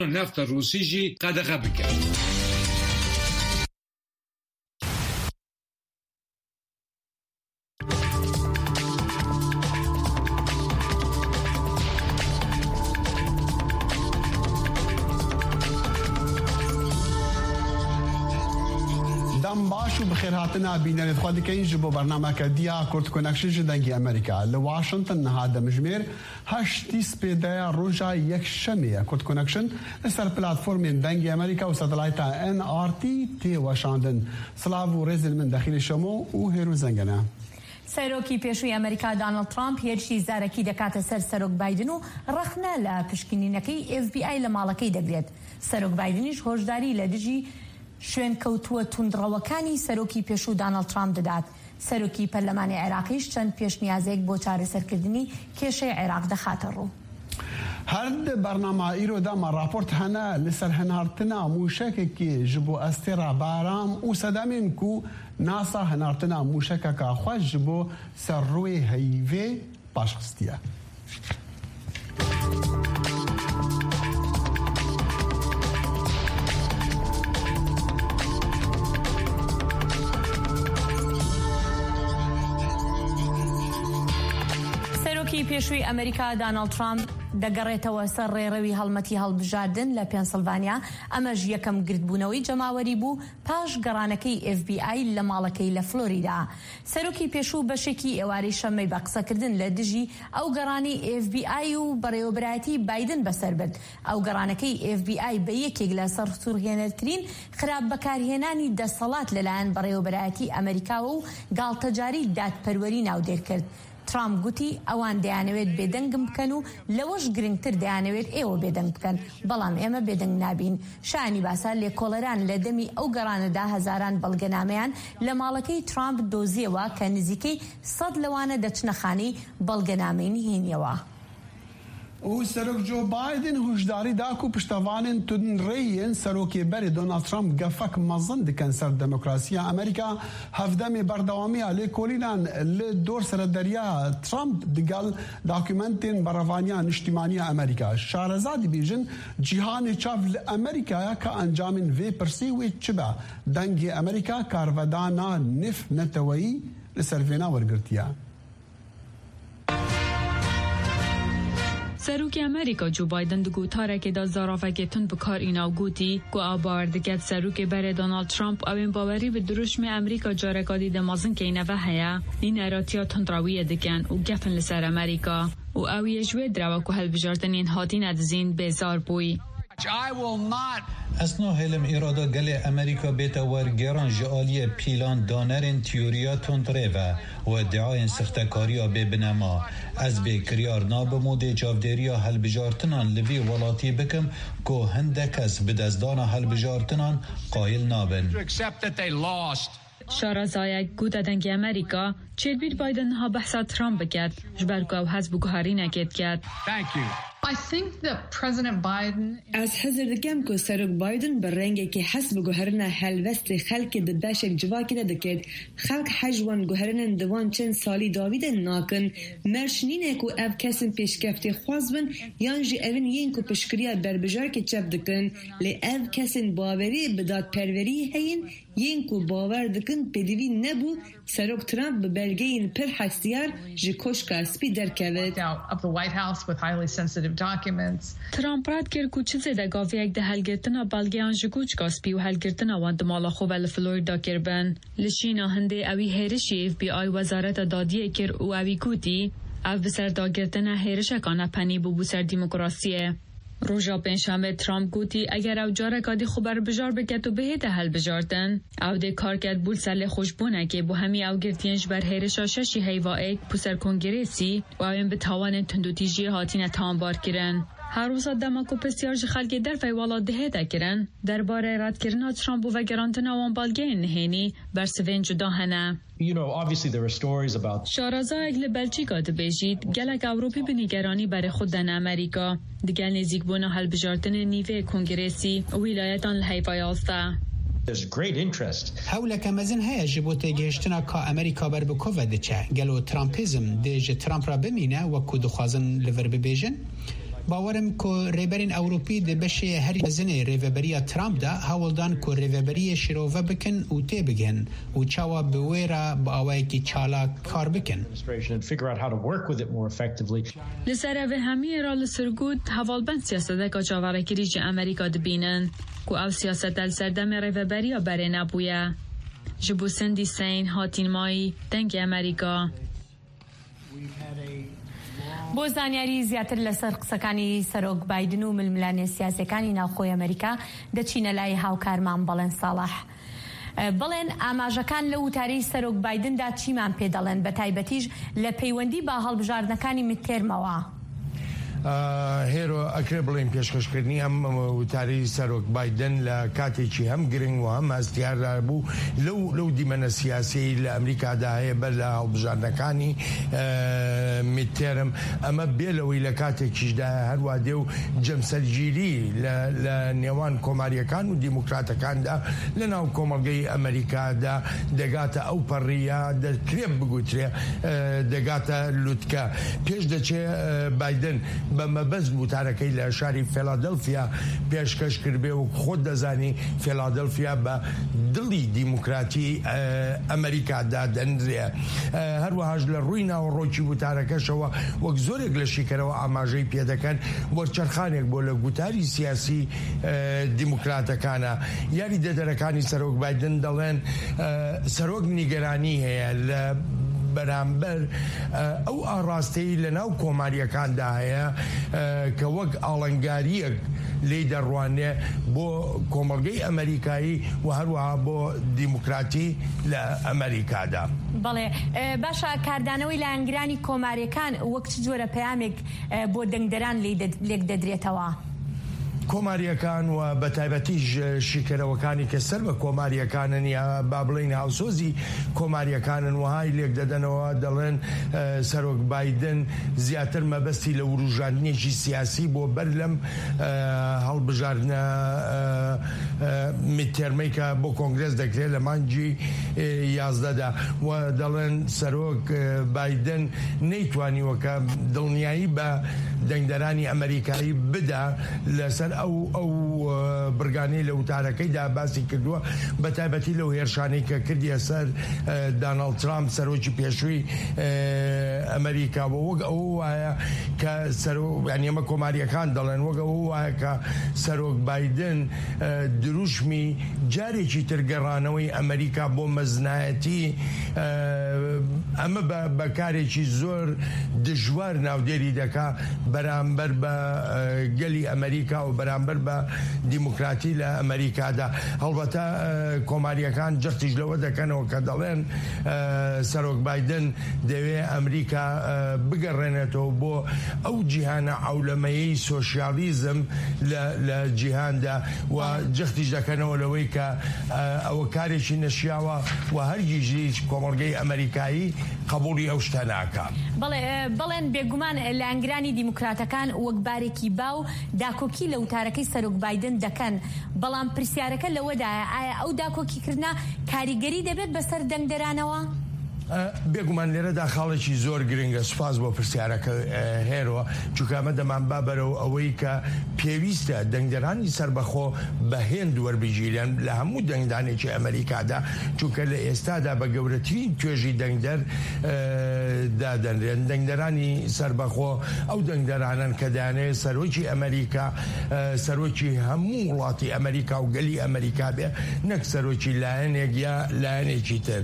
نفت روسی جی قدغه بکن. باشو بخیر هاتنا بینرید خود که این جبو برنامه کدیا کرد کنکشن جدنگی امریکا لواشنطن هذا مجمر هشتی سپیده روزا یک شنبه کرد کنکشن سر پلتفرم دنگی امریکا و ساتلایت NRT تی واشنطن سلاو رزل من داخل شمو و هیرو زنگنه. سەرۆکی پێشووی ئەمریکا دانالد ترامپ هێرشی زارەکی دەکاتە سەر سەرۆک بایدن و ڕەخنە لە پشکنینەکەی FBI لە ماڵەکەی دەگرێت. سەرۆک بایدنیش هۆشداری لە دژی شوێن کەوتووە توندڕەوەکانی سەرۆکی پێشوو دانالد ترامپ دەدات. سەرۆکی پەرلەمانی عێراقیش چەند پێشنیازێک بۆ چارەسەرکردنی کێشەی عێراق دەخاتە ڕوو. هرد برنامه ایرو دام راپورت هنه لسر هنارتنا موشک که جبو استرا بارام و صدامین کو ناسا هنارتنا موشک که خوش جبو سر روی هیوه باشخستیه. سەرۆکی پێشووی ئەمریکا دانالد ترامپ دەگەڕێتەوە سەر ڕێڕەوی هەڵمەتی هەڵبژاردن لە پێنسیلڤانیا. ئەمەش یەکەم گردبوونەوەی جەماوەری بوو پاش گەڕانەکەی FBI لە ماڵەکەی لە فلۆریدا. سەرۆکی پێشوو بەشێکی ئێوارەی شەمەی بە قسەکردن لە دژی ئەو گەڕانی FBI و بەڕێوەبەرایەتی بایدن بەسەر برد. ئەو گەڕانەکەی FBI بە یەکێک لە سەر سوورهێنەرترین خراپ بەکارهێنانی دەسەڵات لەلایەن بەڕێوەبەرایەتی ئەمریکاوە و گاڵتەجاری دادپەروەری ناودێر کرد. ترامپ گوتی ئەوان دەیانەوێت بێدەنگم بکەن و لەوەش گرنگتر دەیانەوێت ئێوە بێدەنگ بکەن، بەڵام ئێمە بێدەنگ نابین. شانی باسا لێکۆڵەران لە دەمی ئەو گەڕانەدا هەزاران بەڵگەنامەیان لە ماڵەکەی ترامپ دۆزیەوە کە نزیکەی 100 لەوانە دەچنە خانەی بەڵگەنامەی نهێنیەوە. و سەرۆک جۆ بایدن هوشداری داکو پشتەوانên tundreyên serokê berê Donald Trump gefek mezin dikin ser demokrasiya Amerîka hevdemê berdewamiya lêkolînan li dor serederiya Trump digel dokûmentên berevaniya niştimaniya Amerîka. Şarezadî bêjin cîhanê çav li Amerîkaya ka encamên vê pirsî wê çi be? Dengê Amerîka karvedana nif neteweyî li ser vêna wergirtiye. سەرۆکی ئەمریکا جو بایدن دگوتارێکێدا زارافەکێتن بکار ئیناو گوتی گو ئاباوەر دەکات سەرۆکێ بەرێ دۆنالد ترامپ ئەوێن باوەری بە دروشمی ئەمریکا جارێکادی دەمازن کەینەوە هەیە نین ئەراتیا تندڕاویە دەکەن و گەفن لەسەر ئەمریکا و ئەویە ژوێ دراوە کو هەڵبژاردنین هاتینە دزین بێزار بووی. اسنا هلم اراده گل امریکا بیتا ورگران جعالی پیلان دانرین تیوریا تندروه و ادعای سختکاریا ببنما از بکریار نابمود جاودریا هلبجارتنان لوی ولاتی بکم که هندکس بدزدان هلبجارتنان قایل نابن. شارزایک گوت دنگی امریکا چیدبیر بایدن ها بحثا ترامپ بکرد جبرکو او حزب گوهاری نکید کرد. از حضر دکم که سرک بایدن بر رنگی که حسب گوهرنا هلوست خلق دبشک جواکی ندکد خلق حجوان گوهرنن دوان چند سالی داویدن ناکن مرشنینه که او کسن پیشکفتی خوازبن یانجی اوین ین که پشکریا بربجار که چپ دکن لی او کسن باوری بداد پروری هین ین که باور دکن پدیوی نبو سرک ترامپ به بلگین پر حسیار جی کشکا سپی درکوید. ترامپ راد کرد که چیزی دگاوی یک ده هلگرتنا بلگیان جگوچ گاسپی و هلگرتنا واند مالا خوب لفلوریدا کربن لشینا هنده اوی هیرشی FBI وزارت دادیه کر و اوی گوتی او بسر داگرتنا هیرشکانه پنی بو سر دیموکراسیه. روژا پنجشنبه ترامپ گوتی اگر او جارکادی خوبر بجار بکت و بهیده هل بجارتن او ده کار کرد بول سر خوشبونه که بو همی او گرتینش بر هیرشا ششی هیوائک پوسر کنگریسی و اوین به تاوان تندوتیجی هاتین تانبار کرن. هر روز دماکو پسیارج خلقی در فیوالا دهیده کرن درباره رد کرنا ترامپ و گرانتنا وان بالگین نهینی بر سوین جدا هنه. شارزا اگل بلژیکا دبیجید گلک اوروپی به نگرانی برای خود دن امریکا دیگر نزیک بونا حل بجارتن نیوه کنگریسی و ولایتان الهیوای آلسا. هولا کمزن هیا جبوته گشتنا که امریکا بر بکوه دچه گلو ترامپیزم دیج ترامپ را بمینه و کود خوازن لور ببیجن باورم کو ریبرین اوروپی د بشه هر زنه ریوبریا ترامپ دا هاولدان کو ریوبری شروع بکن او تی بگن او چاوا بویرا باوی کی چالا کار بکن لسر و همی را لسرگود حوالبند سیاسته که جاوره کریج امریکا دبینن کو او سیاست دل سردم ریوبریا بره نبویه جبو سندی سین هاتین مایی دنگ امریکا بۆ زانیاری زیاتر لەسەر قسەکانی سەرۆک بایدن و ململانێ سیاسەکانی ناوخۆی ئەمریکا دەچینە لای هاوکارمان بەڵێن ساڵح. بڵێن ئاماژەکان لە وتارەی سەرۆک بایدندا چیمان پێ دەڵێن بە تایبەتیش لە پەیوەندی با هەڵبژاردنەکانی میدتێرمەوە. هێرۆ ئەکرێ بڵێن پێشکەشکردنی ئەم وتارەی سەرۆک بایدن لە کاتێکی هەم گرنگ و هەم هەستیاردا بوو لەو دیمەنە سیاسی لە ئەمریکادا هەیە بەر لە هەڵبژاردنەکانی میدتێرم ئەمە بێلەوەی لە کاتێکیشدا هەروە دێ و جەمسەرگیری لە نێوان کۆماریەکان و دیموکراتەکاندا لە ناو کۆمەڵگەی ئەمریکادا دەگاتە ئەو پەڕیە دەکرێ بگوترێ دەگاتە لوتکە پێش دەچێ بایدن بە مەبەست وتارەکەی لە شاری فیلادلفیا پێشکەش کردبێ و خۆت دەزانی فیلادلفیا بە دڵی دیموکراتی ئەمریکادا دەنرێ هەروەهاش لە ڕووی ناوەڕۆکی وتارەکەشەوە وەک زۆرێک لە شیکەرەوە ئاماژەی پێدەکەن وەرچەرخانێک بۆ لە گوتاری سیاسی دیموکراتەکانە یاری دەدەرەکانی سەرۆک بایدن دەڵێن سەرۆک نیگەرانی هەیە لە بەرامبەر ئەو ئاڕاستەی لە ناو کۆماریەکاندا هەیە کە وەک ئاڵنگاریەک لێی دەڕوانێ بۆ کۆمەڵگەی ئەمریکایی و هەروەها بۆ دیموکراتی لە ئەمریکادا. بەڵێ باشە کاردانەوەی لە ئەنگرانی کۆماریەکان وەک چ جۆرە پەیامێک بۆ دەنگدەران لێک دەدرێتەوە؟ کۆماریەکان و بە تایبەتیش شیکەرەوەکانی کە سەر بە کۆماریەکانن یا با بڵین هاوسۆزی کۆماریەکانن وهای لێک دەدەنەوە دەڵێن سەرۆک بایدن زیاتر مەبەستی لە وروژاندنێکی سیاسی بۆ بەر لەم هەڵبژاردنە میدتێرمەی کە بۆ کۆنگرێس دەکرێت لە مانگی 11دا و دەڵێن سەرۆک بایدن نەیتوانیوە کە دڵنیایی بە دەنگدەرانی ئەمریکایی بدا لەسەر ئەو برگانەی لە وتارەکەیدا باسی کردووە بە تایبەتی لەو هێرشانەی کە کردیە سەر داناڵد ترامپ سەرۆکی پێشووی ئەمریکا بۆ وەک ئەو وایە کە ئەمە کۆماریەکان دەڵێن وەک ئەو وایە کە سەرۆک بایدن دروشمی جارێکی ترگەڕانەوەی ئەمریکا بۆ مەزنایەتی ئەمە بە کارێکی زۆر دژوار ناودێری دەکا بەرامبەر بە گەلی ئەمریکا و بەرامبەر بە دیموکراتی لە ئەمریکادا. هەڵبەتە کۆماریەکان جەختیش لەوە دەکەنەوە کە دەڵێن سەرۆک بایدن دەوێت ئەمریکا بگەڕێنێتەوە بۆ ئەو جیهانە عەولەمەیی سۆشیالیزم لە جیهاندا و جەختیش دەکەنەوە لەوەی کە ئەوە کارێکی نەشیاوە و هەرگیز کۆمەڵگەی ئەمریکایی قبوڵی ئەو شتە ناکا. بەڵێن بێگومان لە ئەنگرانی دیموکراتەکان وەکبارێکی باو داکۆکی لە وتارەکەی سەرۆک بایدن دەکەن بەڵام پرسیارەکە لەوەدایە ئایا ئەو داکۆکیکردنا کاریگەری دەبێت بەسەر دەنگدەرانەوە؟ بێگومان لێرەدا خاڵێکی زۆر گرنگە. سوپاس بۆ پرسیارەکە هێرۆ چونکە ئەمە دەمان با بەرەوە ئەوەی کە پێویستە دەنگدەرانی سربەخۆ بەهێن وەربگیرن لە هەموو دەنگدانێکی ئەمریکادا چونکە لە ئێستادا بە گەورەترین توێژی دەنگدەر دادەنرێن. دەنگدەرانی سربەخۆ ئەو دەنگدەرانن کە دەیانەوێت سەرۆکی ئەمریکا سەرۆکی هەموو وڵاتی ئەمریکا و گەلی ئەمریکا بێ نەک سەرۆکی لایەنێک یا لایەنێکی تر.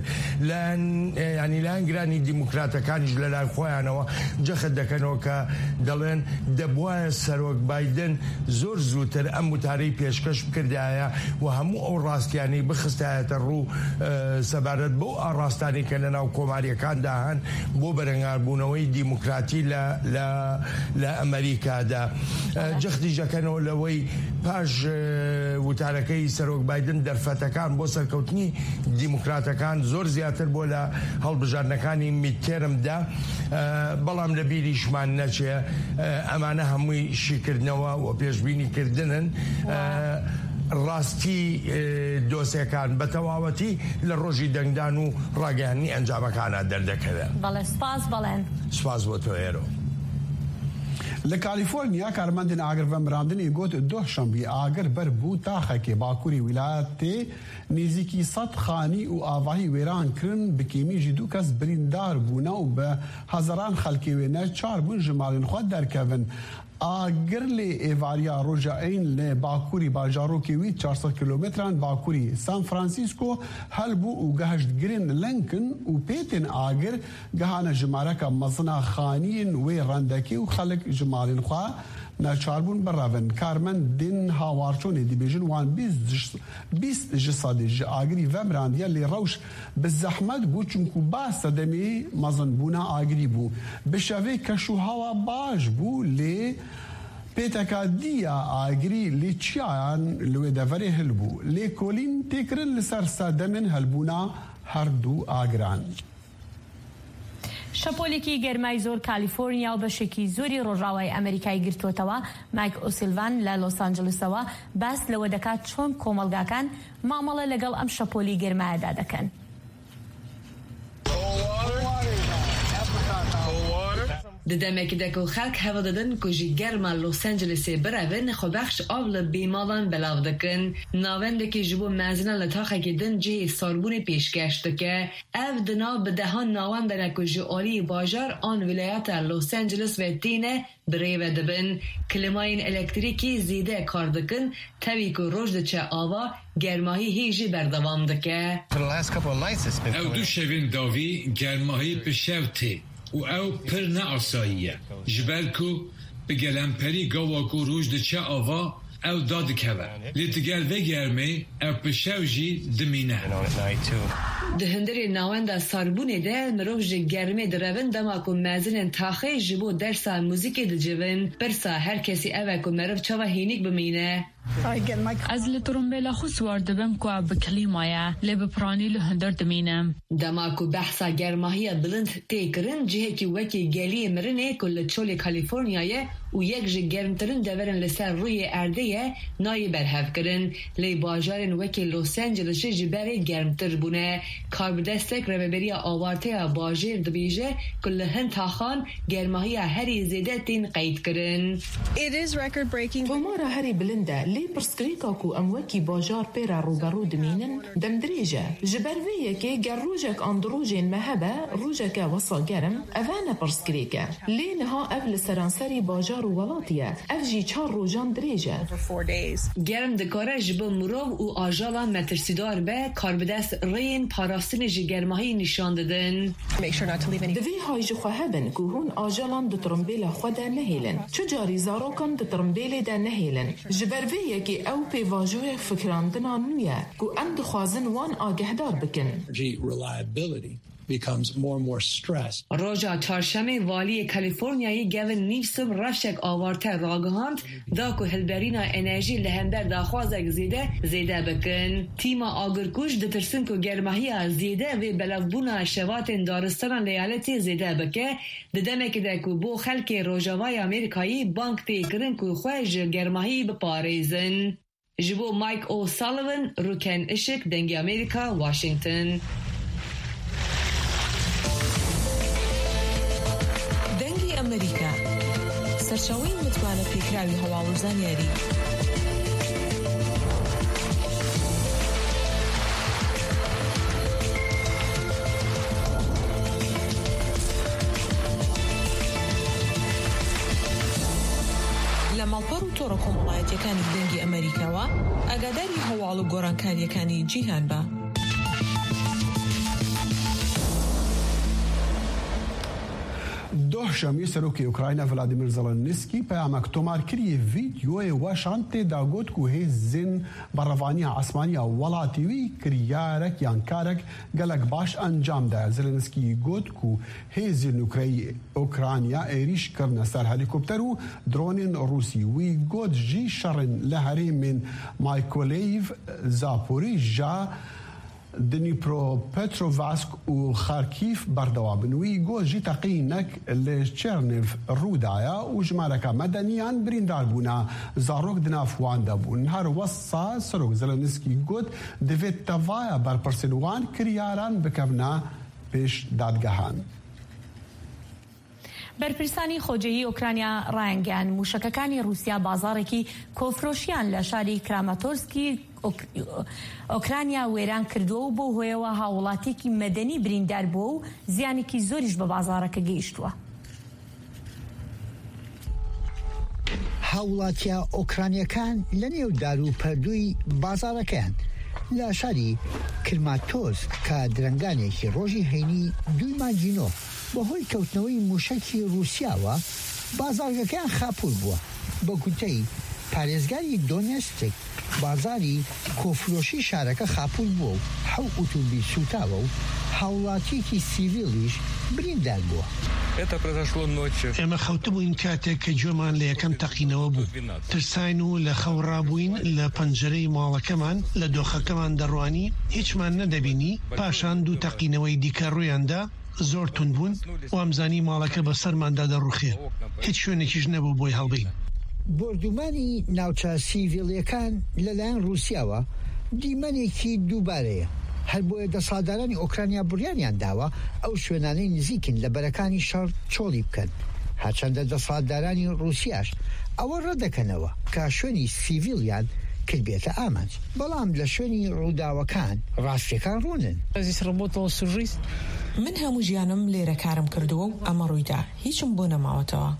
ینی لە ئەنگرانی دیموکراتەکانیش لە لای خۆیانەوە جەخت دەکەنەوە کە دەڵێن دەبوایە سەرۆک بایدن زۆر زووتر ئەم وتارەی پێشکەش بکردایە و هەموو ئەو ڕاستیانەی بخستایەتە ڕوو سەبارەت بۆ ئاڕاستانی کە لە ناو کۆماریەکاندا هەن بۆ بەرەنگاربوونەوەی دیموکراتی لە ئەمریکادا. جەختی دەکەنەوە لەوەی پاش وتارەکەی سەرۆک بایدن دەرفەتەکان بۆ سەرکەوتنی دیموکراتەکان زۆر زیاتر بۆ لە هەڵبژاردنەکانی میدتێرمدا بەڵام لە بیریشمان نەچێ ئەمانە هەمووی شیکردنەوە و پێشبینیکردنن ڕاستی دۆسیەکان بە تەواوەتی لە ڕۆژی دەنگدان و ڕاگەیاندنی ئەنجامەکانە دەردەکەوێت. بەڵێ سپاس. بەڵێن سپاس بۆ تۆ هێرۆ. لکالیفورنیا کارمندین آگر و مراندنی گوت دوشنبی آگر بر بو تاخه که باکوری ولایت نزیکی 100 خانی و آواهی ویران کرن بکیمی جدو کس بریندار بونا و به هزاران خلکی وینه 4 بون جمالین خود در کون آگر لی ایواریا روژائین لی باکوری باجارو کیوی 400 کیلومتران باکوری سان فرانسیسکو هل بو و گهشت گرین لنکن و پیتن آگر گهان جمارک مزنا خانین وی رندکی و خلق جمالین خواه ناچاربون براون کارمن دین هاوارچونی دی بیجن وان 20 جسادی آگری و مراندیا لی روش به زحمت بو چونکو باس دمی مزن بونا آگری بو بشوی کشو هوا باش بو لی پیتکا دیا آگری لی چیان لوی دوری هلبو لی کولین تکرن لسر سادمن هلبونا هر دو آگران شەپۆلێکی گەرمای زۆر کالیفۆرنیا و بەشێکی زۆری ڕۆژاوای ئەمریکای گرتوتەوە. مایک ئۆسیلڤان لە لۆس ئانجلسەوە باس لەوە دەکات چۆن کۆمەڵگاکان مامەڵە لەگەڵ ئەم شەپۆلی گەرمایەدا دەکەن. دەمێکی دەکە و خەڵک هەوڵ دەدەن کو ژی گەرما لۆس ئەنجلسێ برەڤن خۆبەخش ئاو لە بێماڵان بەلاو دەکەن. ناوەندێکی ji bo mezînan li taxekê din cihê sarbûnê pêşkêş dike. Ev di nav bi dehan nawendan ku ji aliyê bajar an wilayeta Los Angeles ve tîne birêve dibin. Klîmayên elektrîkî zêde kar dikin, tevî ku roj diçe ava germahî hê jî berdewam dike. Ew du şevên davî germahî bi şev tê و او پر نه آساییه جبر کو به گلمپری گاوا کو روش ده چه آوا او داد کبه لیتگل و گرمه او پشو جی دمینه ده هندری ناونده ساربونه ده مروف جی گرمه درون دما کو مزنن تاخه جبو درسا موزیکی ده جوین برسا هر کسی اوه کو مروف چاوه هینیک بمینه. از لترمبیلا خو سوار دبم کو به کلیمایا لب پرانی له هندر دمینم دما کو بحثا گرماهی بلند تکرن جهه کی وکی گلی مرنه کل چول کالیفرنیای و یک ج گرمترین دورن لسر روی ارده نای برهف کرن لی باجارن وکی لوس آنجلس جبر گرمتر بونه کاربدستک رببری آوارته باجر دبیجه کل هند تاخان گرماهی هری زیده تین قید کرن. It is record breaking. تومارا هری بلنده لی پرسکریکا کو اموکی باجار پیرا روبرو دمینن دم دریجه جبرویه که گر روجک اندروجین مهبه روجک وصا گرم اوانه پرسکریکه لی نها اول سرانسری باجار و ولاتیه افجی 4 روجان دریجه گرم دکاره جبه مروو و آجالان مترسیدار به کاربدست رین پاراستن جی گرماهی نشان دادن. دوی های جو خواهبن که هون آجالان دترمبیل خود نهیلن چو جاری زاروکان دترمبیل ده نهیلن جبرویه که او پیواجوی فکراندنا نویه که اند خوازن وان آگهدار بکن. becomes more and more stressed. روزا چهارشنبه والی کالیفرنیای گوین نیوسوم رفشک آوارته راگهاند دا که هلبرینا انرژی لهندر داخوازک زیده بکن. تیم آگرکوش دترسن که گرماهی زیده و بلافبونا شوات دارستان لیالتی زیده بکه ددمه که دکو بو خلک روژاوای امریکایی بانک تیکرن که خوش گرماهی بپاریزن. جبو مایک او سالیوان روکن اشک دنگی امریکا واشنگتن. ئەمریکا سەرچاوەی متمانە پێکراوی هەواڵ و زانیاری لە ماڵپەڕ و تۆڕە کۆمەڵایەتیەکانی دەنگی ئەمریکاوە ئاگاداری هەواڵ و گۆڕانکاریەکانی جیهان بە. دوشەمی سەرۆکی ئوکراینە ڤلادیمیر زەلەنسکی پەیامێک تۆمارکردی ڤیدیۆی وەشان تێدا گوت و هێزن بەڕەوانیە ئاسمانیە وڵاتیوی کریارێک کارێک گەلک باش ئەنجامدا. زەلەنسکی گوت و هێزی ئوکرانیا عێریش کردنە سەر هەلیکۆپتەر و درۆنین ڕووسی وی گوت ژی شەڕن لە هەرێمێن مایکۆلەیڤ زاپۆریژە دنیپرۆپێترۆڤاسک و خارکیف بەردەوابن وی گۆژی تەقینەک لە چێرنێڤ ڕوودایە و ژمارەکە مەدەنیان بریندار بوونە زارۆک دنافواندا بوون. هەروەسا سەرۆک زەلەنسکی گوت دەوێت تەڤایە بەرپرسێنوان کریاران بکەونە پێش دادگەهان. بەرپرسانی خۆجەیی ئۆکرانیا ڕایانگەیان موشکەکانی رووسیا بازارێکی کۆفرۆشیان لە شاری کراماتۆرسکی ئۆکرانیا وێران کردووە و بۆ هۆیەوە هاوڵاتێکی مەدەنی بریندار بووە و زیانێکی زۆریش بە بازارەکە گەیشتووە. هاوڵاتیە ئۆکرانیەکان لە نێو دار و پەردووی بازارەکەیان لە شاری کرماتۆرسک کە درنگانێکی ڕۆژی هەینی 2 مانگینۆ بەهۆی کەوتنەوەی موشکی رووسیاوە بازارگەکەیان خاپور بووە. بە گوتەی پارێزگاری دۆنێستک بازاری کۆفرۆشی شارەکە خاپور بووە و 7 ئۆتۆمبیل سوتاوە و هاوڵاتیەکی سیڤیلیش بریندار بووە. ئێمە خەوتبووین کاتێک کە گوێمان لە یەکەم تەقینەوە بوو. ترساین و لە خەوڕابووین لە پەنجەرەی ماڵەکەمان لە دۆخەکەمان دەڕوانی هیچمان نەدەبینی. پاشان 2 تەقینەوەی دیکە ڕوویاندا زۆر تون بوون و ئەمزانی ماڵەکە بە سەرماندا دەڕوخێ. هیچ شوێنێکیش نەبوو بۆی هەڵبین. بردومانی ناوچە سیڤیلیەکان لەلایەن رووسیاوە دیمەنێکی دووبارەیە. هەر بۆیە دەسەڵاتدارانی ئۆکرانیا بڕیاریان داوە ئەو شوێنانەی نزیکن لە بەرەکانی شەڕ چۆڵی بکەن. هەرچەندە دەسەڵاتدارانی رووسیاش ئەوە ڕەدەکەنەوە کە شوێنی سیڤیلیان کردبێتە ئامانج، بەڵام لە شوێنی ڕووداوەکان ڕاستیەکان ڕوونن. من هەموو ژیانم لێرە کارم کردووە و ئەمە ڕوویدا هیچم بۆ نەماوەتەوە.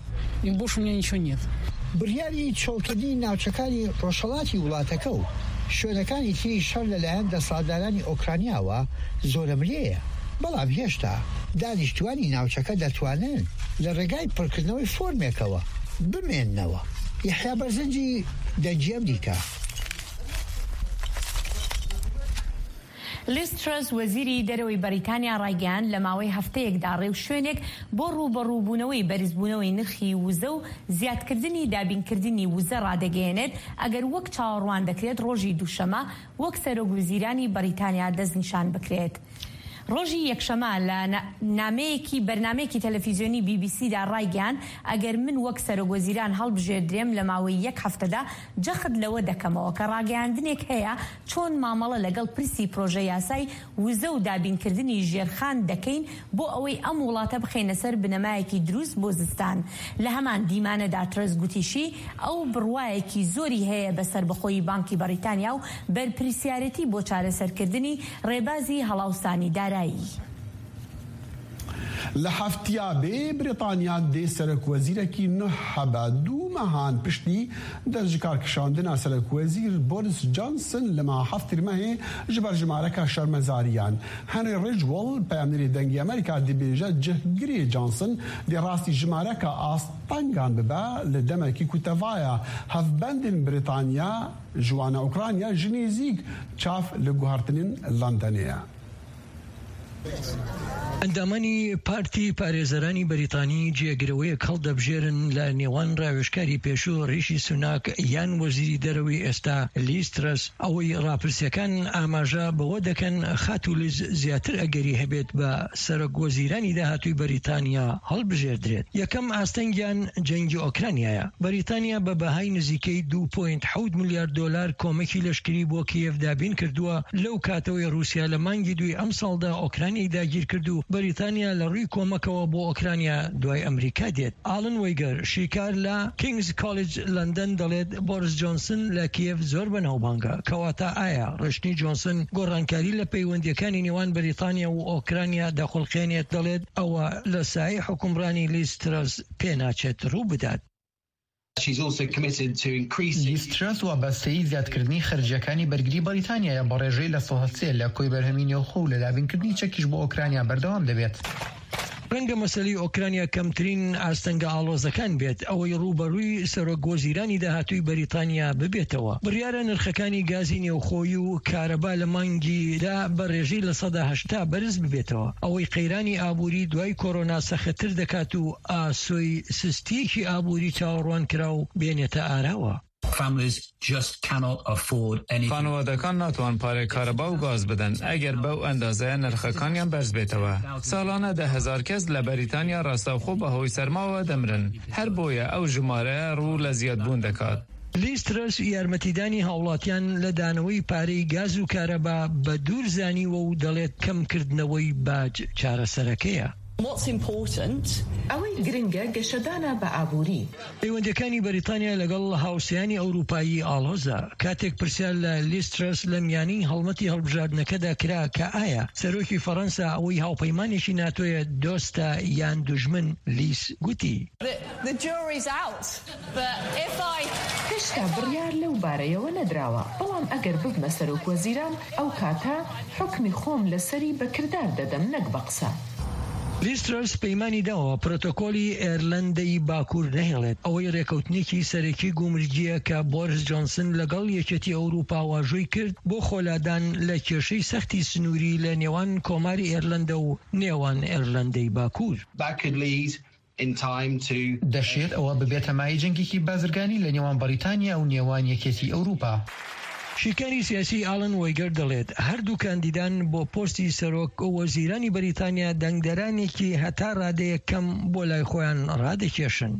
بڕیاری چۆڵکردنی ناوچەکانی ڕۆژهەڵاتی وڵاتەکە و شوێنەکانی تری شەڕ لەلایەن دەسەڵاتدارانی ئۆکرانیاوە زۆرەمرەیە، بەڵام هێشتا دانیشتوانی ناوچەکە دەتوانن لە ڕێگای پڕکردنەوەی فۆرمێکەوە بمێننەوە. یحیا بەرزەنجی دەنگی ئەمریکا. لیز ترەس وەزیری دەرەوەی بەریتانیا ڕایگەیاند لە ماوەی هەفتەیەکدا ڕێو شوێنێک بۆ ڕووبەڕووبوونەوەی بەرزبوونەوەی نرخی وزە و زیادکردنی دابینکردنی وزە ڕادەگەیەنێت ئەگەر وەک چاوەڕوان دەکرێت ڕۆژی دووشەمە وەک سەرۆکوەزیرانی بەریتانیا دەستنیشان بکرێت. ڕۆژی یەکشەمە لە بەرنامەیەکی تەلەڤیزیۆنی BBC-دا ڕایگەیاند ئەگەر من وەک سەرۆکوەزیران هەڵبژێردرێم لە ماوەی 1 هەفتەدا جەخت لەوە دەکەمەوە کە ڕاگەیاندنێک هەیە چۆن مامەڵە لەگەڵ پرسی پرۆژە یاسای وزە و دابینکردنی ژێرخان دەکەین بۆ ئەوەی ئەم وڵاتە بخەینە سەر بنەمایەکی دروست بۆ زستان. لە هەمان دیمانەدا ترەس گوتیشی ئەو بڕوایەکی زۆری هەیە بەسەر بەخۆی بانکی بەریتانیا و بەرپرسیارەتی بۆ چارەسەرکردنی ڕێبازی هەڵاوستانی دارایی. لە هەفتیابێ بریتانیا دێ سەرۆکوەزیرێکی نوێ هەبە 2 مەهان پشتی دەستکارکشاندنا سەرۆکوەزیر بۆریس جانسن لە ماوە 7 مەهێ ji ber ژمارەکە شەرمەزاریان. هەنری ڕێجوەڵ پەیامنەری دەنگی ئەمریکا دەبێژە جهگیری جانسن دێ ڕاستی ژمارەکە ئاستەنگان ببە لە دەمێکی کوتەڤایە هەفبەندن بریتانیا ژوانە ئوکرانیا ji nêzik çav li guhartinên Londonê. ئەندامانی پارتی پارێزەرانی بەریتانی جێگرەوەیەک هەڵدەبژێرن لە نێوان ڕاوێژکاری پێشوو ڕیشی سوناک یان وەزیری دەرەوەی ئێستا لیز ترەس ئەوەی ڕاپرسیەکان ئاماژە بەوە دەکەن خات و لیز زیاتر ئەگەری هەبێت بە سەرۆکوەزیرانی داهاتووی بەریتانیا هەڵبژێردرێت. یەکەم ئاستەنگیان جەنگی ئۆکرانیایە. بەریتانیا بە بەهای نزیکەی 2.7 میلیارد دۆلار کۆمەکی لەشکری بۆ کیێف دابین کردووە لەو کاتەوەی رووسیا لە مانگی دوی ئەم ساڵدا ئۆکرانی داگیر کردو. بەریتانیا لە ڕووی کۆمەکەوە بۆ ئۆکرانیا دوای ئەمریکا دێت. ئالن وەیگەر شیکار لە کینگز کۆلج لەندەن دەڵێت بۆریس جۆنسن لە کیێف زۆر بەناوبانگە. کەواتە ئایا ڕشنی جۆنسن گۆڕانکاری لە پەیوەندیەکانی نێوان بەریتانیا و ئۆکرانیا داخڵخێنێت؟ دەڵێت ئەوە لە سایەی حکومڕانی لیز ترەس پێناچێت ڕوو بدات. لیز ترەس وابەستەی زیادکردنی خەرجیەکانی بەرگری بەریتانیایە بە ڕێژەی لە سۆهەسێ لە کۆی بەرهەمی نێوخۆ و لە دابینکردنی چەکیش بۆ ئۆکرانیا بەردەوام دەبێت. ڕەنگە مەسەلەی ئۆکرانیا کەمترین ئاستەنگە ئاڵۆزەکان بێت، ئەوەی ڕوبەڕووی سەرۆکوەزیرانی داهاتووی بەریتانیا ببێتەوە. بڕیارە نرخەکانی گازی نێوخۆیی و کارەبا لە مانگیدا بە ڕێژەی لە 180 بەرز ببێتەوە، ئەوەی قەیرانی ئابووری دوای کۆرۆنا سەختتر دەکات و ئاسۆی سستیەکی ئابووری چاوەڕوان کرا و بێنێتە ئاراوە. خانوادەکان ناتوان پارەی کارەبا و گاز بدەن ئەگەر بەو ئەندازەیە نرخەکانیان بەرز بێتەوە. ساڵانە 10,000 کەس لە بەریتانیا ڕاستەوخۆ بەهۆی سەرماوە دەمرن. هەر بۆیە ئەو ژمارەیە ڕوو لە زیادبوون دەکات. لیز ترەس یارمەتیدانی هاوڵاتیان لە دانەوەی پارەی گاز و کارەبا بە دوور زانیوە و دەڵێت کەمکردنەوەی باج چارەسەرەکەیە. ئەوەی گرنگە گەشەدانە بە ئابووری. پەیوەندەکانی بەریتانیا لەگەڵ هاوسیانی ئەوروپایی ئاڵۆزە کاتێک پرسیار لە لیسترس لە میانی هەڵمەتی هەڵبژاردنەکەدا کرا کە ئایا سەرۆکی فەڕەنسا ئەوەی هاوپەیمانێکی ناتۆیە دۆستە یان دوژمن لیس گوتی. هێشتا بڕیار لەو بارەیەوە نەدراوە، بەڵام ئەگەر ببمە سەرۆک وەزیران ئەو کاتە حکمی خۆم لەسەری بەکردار دەدەم نەک بە قسە. لیسترس پەیمانی داوە پرۆتۆکۆلی ئێرلەندەی باکوور نەهێڵێت ئەوەی ڕێکەوتنێکی سەرەکی گومرگیە کە بۆریس جۆنسن لەگەڵ یەکێتی ئەوروپا واژۆی کرد بۆ خۆلادان لە کێشەی سەختی سنووری لە نێوان کۆماری ئێرلەندە و نێوان ئێرلەندەی باکوور. دەشێت ئەوە ببێتە مای جەنگێکی بازرگانی لە نێوان بەریتانیا و نێوان یەکێتی ئەوروپا. شیکاری سیاسی ئالن وەیگەر دەڵێت هەردوو کاندیدان بۆ پۆستی سەرۆک و وەزیرانی بەریتانیا دەنگدەرانێکی هەتا ڕادەیە کەم بۆ لای خۆیان ڕادەکێشن.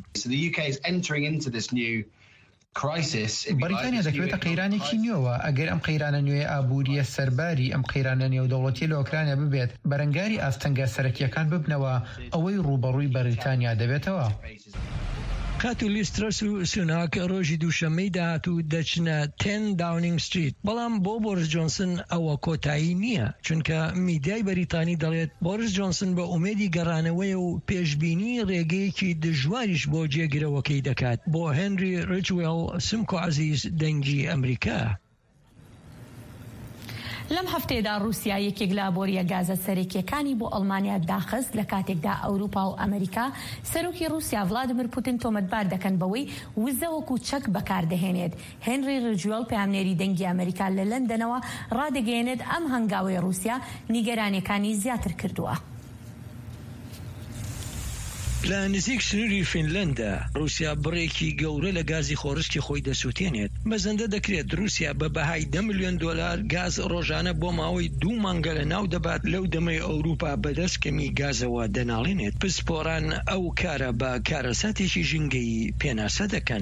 بەریتانیا دەکەوێتە قەیرانێکی نوێوە ئەگەر ئەم قەیرانە نوێ ئابووریە سەرباری ئەم قەیرانە نێودەوڵەتی لە ئۆکرانیا ببێت بەرەنگاری ئاستەنگە سەرەکیەکان ببنەوە ئەوەی ڕوبەڕووی بەریتانیا دەبێتەوە. کات و لیسترس و سوناک ڕۆژی دووشەمەی داهاتوو دەچنە 10 داونینگ ستریت بەڵام بۆ بۆریس جۆنسن ئەوە کۆتایی نییە چونکە میدیای بەریتانی دەڵێت بۆریس جۆنسن بە ئومێدی گەڕانەوەی و پێشبینی ڕێگەیەکی دژواریش بۆ جێگرەوەکەی دەکات بۆ هێنری ریجوێل سمکۆ عەزیز دەنگی ئەمریکا. لەم هەفتەیەدا رووسیا یەکێک لە بۆریە گازە سەرەکیەکانی بۆ ئەڵمانیا داخست لە کاتێکدا ئەوروپا و ئەمریکا سەرۆکی رووسیا ڤلادیمیر پوتین تۆمەتبار دەکەن بەوەی وزە وەکو چەک بەکاردەهێنێت. هێنری ریجوێل پەیامنێری دەنگی ئەمریکا لە لەندەنەوە ڕادەگەیەنێت ئەم هەنگاوەی رووسیا نیگەرانیەکانی زیاتر کردووە. لە نزیک سنووری فینلەندە رووسیا بڕێکی گەورە لە گازی خۆرشکی خۆی دەسووتێنێت. بەزەندە دەکرێت رووسیا بە بەهای $10 ملیۆن گاز ڕۆژانە بۆ ماوەی 2 مانگە لە ناو دەبات لەو دەمەی ئەوروپا بەدەستکەمی گازەوە دەناڵێنێت. پسپۆران ئەو کارە بە کارەساتێکی ژینگەی پێناسە دەکەن.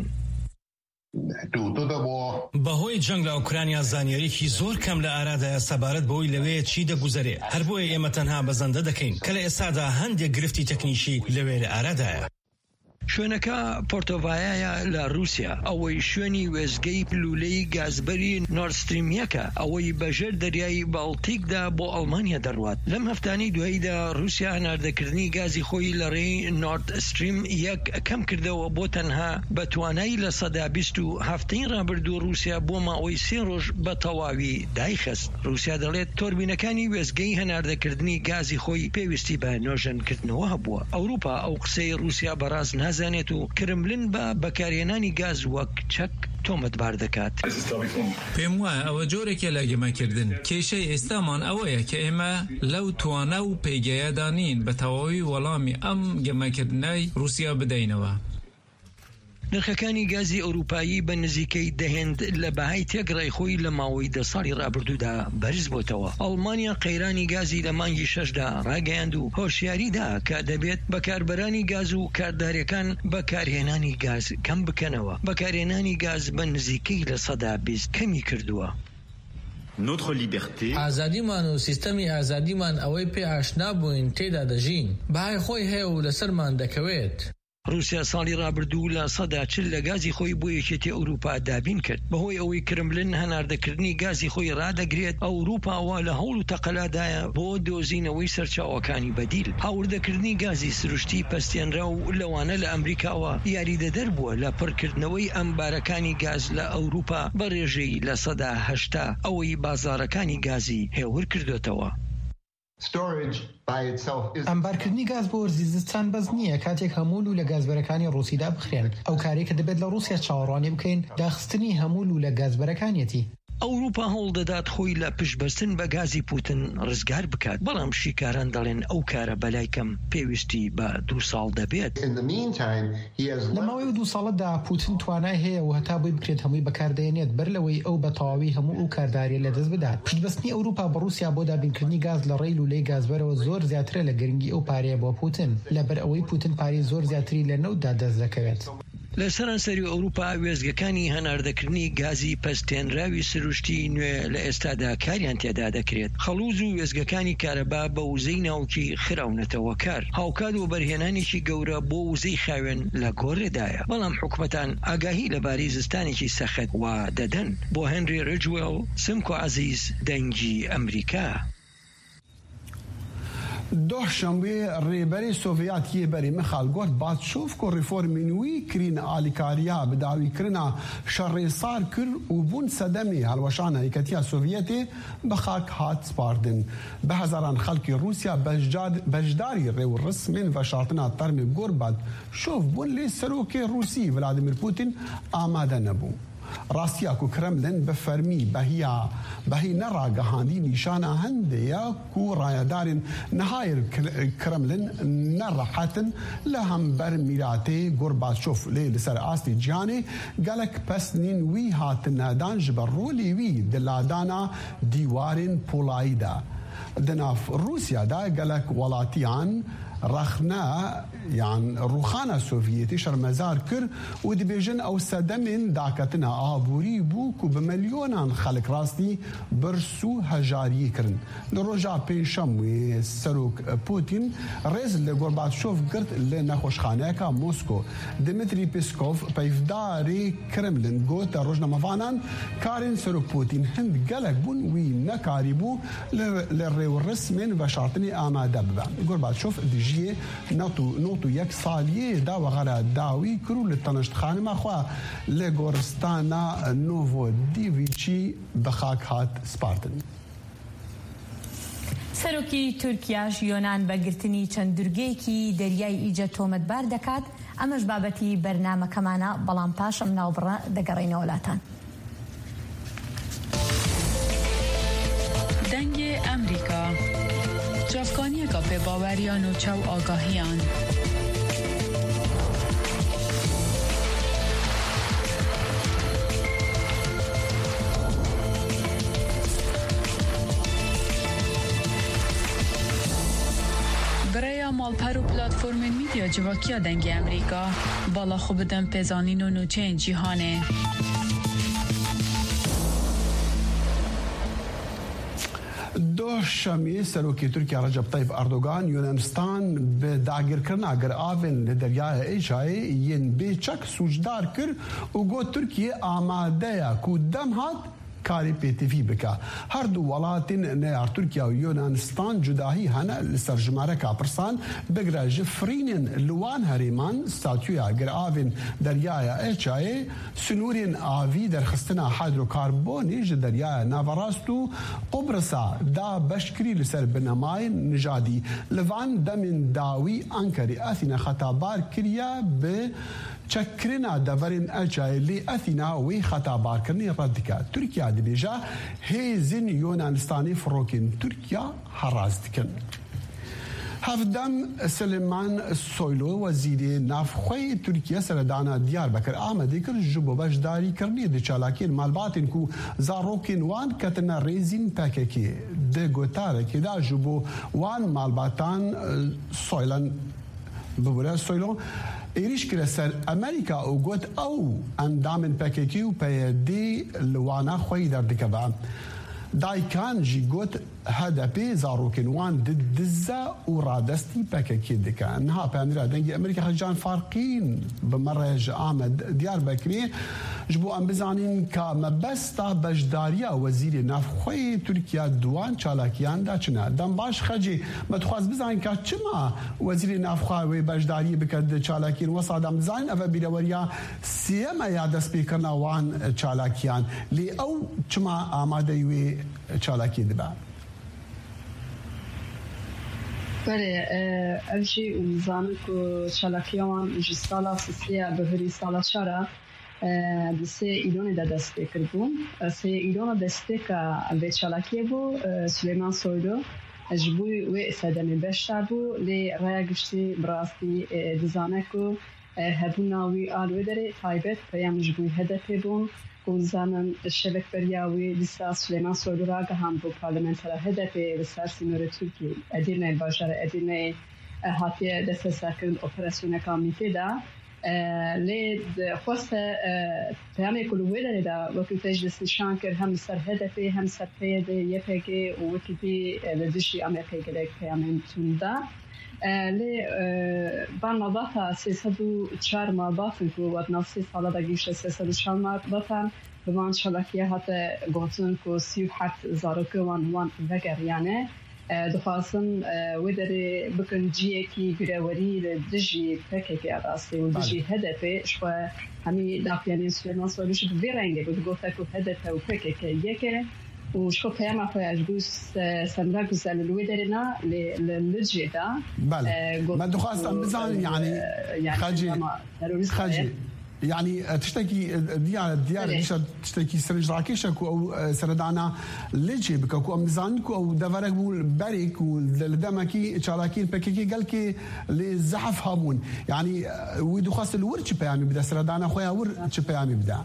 بەهۆی جەنگ لە ئوکرانیا زانیاریکی زۆر کەم لە ئارادایە سەبارەت بەوەی لەوەیە چی دەگوزارێ هەر بۆیە ئێمە تەنها بەزەندە دەکەین کە لە ئێستادا هەندێک گرفتی تەکنیشی لەوێ لە ئارادایە. شوێنەکە پۆرتۆڤایایە لە رووسیا ئەوەی شوێنی وێزگەی پلولەی گازبەری نۆردستریم 1 ئەوەی بەژێر دەریای باڵتیکدا بۆ ئەڵمانیا دەڕوات. لەم هەفتانەی دواییدا رووسیا هەناردەکردنی گازی خۆی لە ڕێی نۆردستریم 1 کەم کردەوە بۆ تەنها بە توانایی لە 20 و هەفتەی ڕابردوو رووسیا بۆ ماوەی 3 ڕۆژ بە تەواوی دایخست. رووسیا دەڵێت تۆربینەکانی وێزگەی هەناردەکردنی گازی خۆی پێویستی بە نۆژەنکردنەوە هەبووە. ئەوروپا ئەو قسەی رووسیا بەڕاست زانێت و کرملن بە بەکارهێنانی گاز وەک چەک تۆمەتبار دەکات. پێم وایە ئەوە جۆرێکە لە گەمەکردن. کێشەی ئێستامان ئەوەیە کە ئێمە لەو توانە و پێگەیەدانین بە تەواوی وەڵامی ئەم گەمەکردنەی رووسیا بدەینەوە. نرخەکانی گازی ئەوروپایی بە نزیکەی دەهێند لە بەهای تێگڕای خۆی لە ماوەی 10 ساڵی ڕابردوودا بەرز بۆتەوە. ئەڵمانیا قەیرانی گازی لە مانگی 6دا ڕاگەیاند و هۆشیاریدا کە دەبێت بەکاربەرانی گاز و کارداریەکان بەکارهێنانی گاز کەم بکەنەوە. بەکارهێنانی گاز بە نزیکەی لە 20 کەمی کردووە. ئازادیمان و سیستەمی ئازادیمان ئەوەی پێ ئاشنا بووین تێدا دەژین. بەهای خۆی هەیە و لەسەرمان دەکەوێت. رووسیا ساڵی ڕابردوو لە 40 لە گازی خۆی بۆ یەکێتی ئەوروپا دابین کرد. بەهۆی ئەوەی کرملن هەناردەکردنی گازی خۆی ڕادەگرێت ئەوروپاوە لە هەوڵ و تەقەلادایە بۆ دۆزینەوەی سەرچاوەکانی بەدیل. هاوردەکردنی گازی سروشتی پەستێنرا و لەوانە لە ئەمریکاوە یاریدەدەر بووە لە پڕکردنەوەی ئەمبارەکانی گاز لە ئەوروپا بە ڕێژەی لە 80 ئەوەی بازاڕەکانی گازی هێور کردوێتەوە. ئەمبارکردنی گاز بۆ وەرزیزستان بەس نییە کاتێک هەموو و لە گازبەرەکانی ڕووسیدا بخرێن. ئەو کارێک کە دەبێت لە رووسیا چاوەڕوانی بکەین داخستنی هەموو و لە گازبەرەکانیەتی. ئەوروپا هەوڵ دەدات خۆی لە پشتبەستن بە گازی پوتن ڕزگار بکات بەڵام شیکاران دەڵێن ئەو کارە بەلای کەم پێویستی بە 2 ساڵ دەبێت. لە ماوەی 2 ساڵەدا پوتن توانای هەیە و هەتا بۆی بکرێت هەمووی بەکاردێنێت بەر لەوەی ئەو بە تەواوی هەموو ئەو کارداریە لە دەست بدات. پشتبەستنی ئەوروپا بە رووسیا بۆ دابینکردنی گاز لە ڕێی لولەی گازبەرەوە زۆر زیاترە لە گرنگی ئەو پارەیە بۆ پوتن لەبەر ئەوەی پوتن پارەی زۆر زیاتری لە نەوتدا دەست دەکەوێت. لە سەرانسەری ئەوروپا وێزگەکانی هەناردەکردنی گازی پەستێنراوی سروشتی نوێ لە ئێستادا کاریان تێدا دەکرێت. خەڵوز و وێزگەکانی کارەبا بە وزەی ناوکی خراونەتەوە کار. هاوکات و بەرهێنانێکی گەورە بۆ وزەی خاوێن لە گۆڕێدایە. بەڵام حکومەتان ئاگاهی لەبارەی زستانێکی سەخت وا دەدەن. بۆ هێنری ڕجوێڵ، سمکۆ عەزیز، دەنگی ئەمریکا. دوشنبه ریبری سوویتیه بری مخال گوت باتشوف کو ریفورمینوی کرین آلیکاریا بداوی کرنا شرسار کر و بون صدمی هلوشان هیکتیا سوویتی بخاک هات سپاردن. به هزاران خلق روسیا بجداری ریو رسمین و شارتنا ترمی گربت شوف بون لی سروک روسی ولادیمیر پوتین آماده نبو. راستیا کو کرملن به فرمی بهی نراگهاندی نشانه هندیا کو رایدارن نهایر کرملن نرحتن لهم بر میراتی گورباچوف لیل سر آستی جانی گلک پس نین وی هات نادان جبرولی وی دلادانا دیوارن پولایدا دناف روسیا دا گلک ولاتیان رخنا يعني روخانا سوفيتي شرمزار كر ودبيجن او سدمن داكتنا ابوري بوكو بمليونان خلق راستي برسو هجاري كرن لروجا بيشم سروك بوتين رئيس لغورباتشوف قرت لنخوشخانيكا موسكو ديمتري بيسكوف بيفداري كرملين غوتا روجنا مفانان كارين سروك بوتين هند قلق بون وي نكاريبو للريو الرسمين وشارتني آماده ببا غورباتشوف ديجيه نوتو یک سالیه دا وغیره داوی کرو لطنشت خانم خواه لگورستانا نوو دیویچی بخاک هات سپارتن. سەرۆکی تورکیاش یۆنان بەگرتنی چەند دورگەیەکی دەریای ئیجە تۆمەتبار دەکات. ئەمەش بابەتی بەرنامەکەمانە، بەڵام پاش ئەم ناوبڕە دەگەڕێنەوە وڵاتان. دەنگی ئەمریکا جافکانیەکە پێباوەریان و چاو ئاگاهیان. برای مالپر و پلاتفورم میدیا جواکیا دنگی امریکا بالا خوب بدن پیزانین و نوچه جیهانه. دوشەمێ سەرۆکی تورکیا ڕەجەب تایب ئەردۆغان یۆنانستان بە داگیرکردنا گەرئاڤên li deryaya Êcayê yên bêçek sûcdar kir û got Tirkiye amadeya ku dem hat karê pêtivî bike. Her du welatên neyar Tirkiya û Yunanistan cudahî hene li ser jimareka pirsan bigire ji firînên li wan herêman statûya giravên deryaya Êcayê sunûrên avî derxistina hidrokarbonê ji deryaya Navarast û Qobrisa da beşkirî li ser binemayên nijadî. Li van demên dawî Ankarê Athîna xetabar kiriye bi çekirina deverên Êcayê lê Athîna wê xetabarkirinê red dike. Tirkiye dibêje hêzên Yunanistanê firokên Tirkiye heraz dikin. Hevdem Süleyman Soylu wezîrê navxweyê Tirkiye seredana Diyarbekir Amedê kir ji bo beşdarîkirinê di çalakiyên malbatên ku zarokên wan ketine rêzîn PKK. Di gotarekê de ji bo wan malbatan Soylan bibûre Soylu êriş kire ser Amerîka û got ew endamên PKK û PYD li wana xwe derdikeve. Daykan jî got HDP zarokên wan dize û radestî PKK dike. Niha peyamêra dengê Amerîka Xecan Farqîn bi mere ji Amed Diyarbekirê ji bo em bizanîn ka mebesta beşdariya wezîrê navxweyê Tirkiye duwan çalakiyan de çi ne. Dem baş xecê me dixwaz bizanîn ka çima wezîrê navxwe wê beşdariyê bike di çalakiyên wesa dem bizanîn ev bîreweriya sêyeme ya destpêkirina wan çalakiyan lê ew çima amadeyî wê çalakiyê dibe. بله اوشی زنی که چالکیان جستالا سیاه بهری سالا چرا سه ایران دست کردم سه ایران دست که به چالکی بو سلیمان سویدو جبوی و استادمی بشتر بو لی رای گشتی براستی دزانه که هبوناوی آلوی داره تایبت پیام جبوی هدف بون زنان شبک بریاوی دیسا سلیمان سویدو را هم بو پارلمانتر هدف وسر سینور ترکی ادینه باشار ادینه هاتیه دست سرکن اپراسیون کامیته دا لید خواست پیامی کلویدر دا وقتی تجلس نشان کرد هم سر هدفی هم سر پیاده یپگی و وقتی لدشی آمریکایی گلک پیامی توندا لی بان مباتا 304 مباتا که وقت نفسی سالا دا گیش 304 مباتا بمان شلکیه حتی گفتن که 37 زارکه وان وگر یعنی دخواستن ودری بکن جیکی گروری دژی پککی راستی و دژی هدفه شو همی دافیانی سویمان سوالوش بیرنگه بود گفته که هدفه و پککی یکه و شو پیام خواهش بوس سمرا گزل الودری نا للجی دا بله من دخواستم بزن يعني خاجي يعني تشتكي ديار تشتكي سرج راكيشك او سردانا لجي بكو امزانكو او دفرك بول بريك ولدمكي تشاراكين بكيكي قالكي لزحف هابون يعني ويدو خاص الورش بيامي بدا سردانا خويا ورش بيامي بدا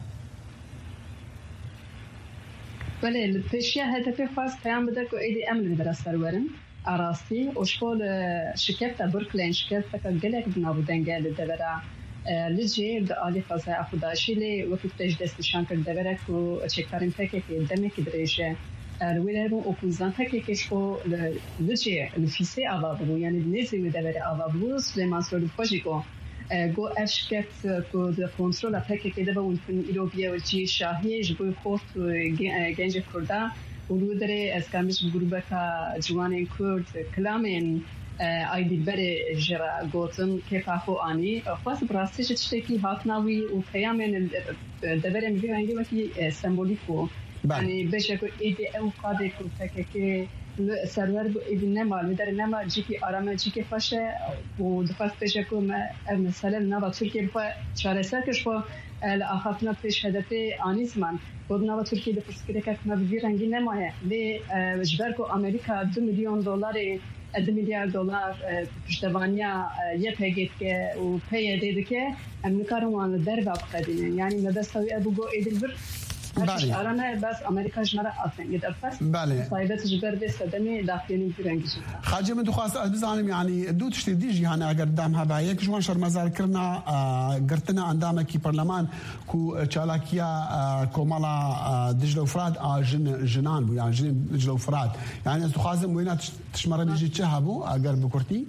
بله الفيشيا هدفي خاص بيام بدا كو ايدي امن درس ورن اراسي وشكول شركه بركلين شركه قالك بنابو دنگال الدبره لجي بآلي فضاء خداشي لي وقت تجدست شانكر دبرك و چكارين فكك دمك دريجة الولارو اوكوزان فكك شو لجي الفيسي آوابلو يعني بنزي ودبر آوابلو سليمان سولو فاجيكو جو اشكت كو د كنترول فكك دبا ونفن إيروبيا وجي شاهي جبو خوت جنج كردا ولودري اسكامش بجروبكا جوانين كرد كلامين ايدي بري جرا غوتن كيفاخو اني خاص براستي تشتكي هاتناوي وبيامن دبرم بيانجي وكي سيمبوليكو يعني بشكل ايدي او قادك فككي سرور ايدي نما لدر نما جيكي ارام جيكي فاشه ودخلت بشكل مثلا نبا تركيا بقى شارسكش بقى الاخافنا فيش هدفي اني زمان بدنا تركيا دفسكرك ما بيرانجي نما لي جبركو امريكا $2 مليون $2 مليار پشتوانیا یپگیت که و پیاده که امریکایان در واقع دارن یعنی مدرسه ابو ایدلبر بله آرامه بس امریکا جنرا آفن يدرس بله صايبت جبر بس دمي داخلين فرنجي حاجه من دخواست بزعم يعني دو تشتي ديجي هنا اگر دامها بايك جوان شر مزار كرنا قرتنا عندما كي برلمان كو تشالاكيا كومالا دجلو فراد جنان بو يعني دجلو فراد يعني تخازم وين تشمر بيجي تشهبو اگر بكرتي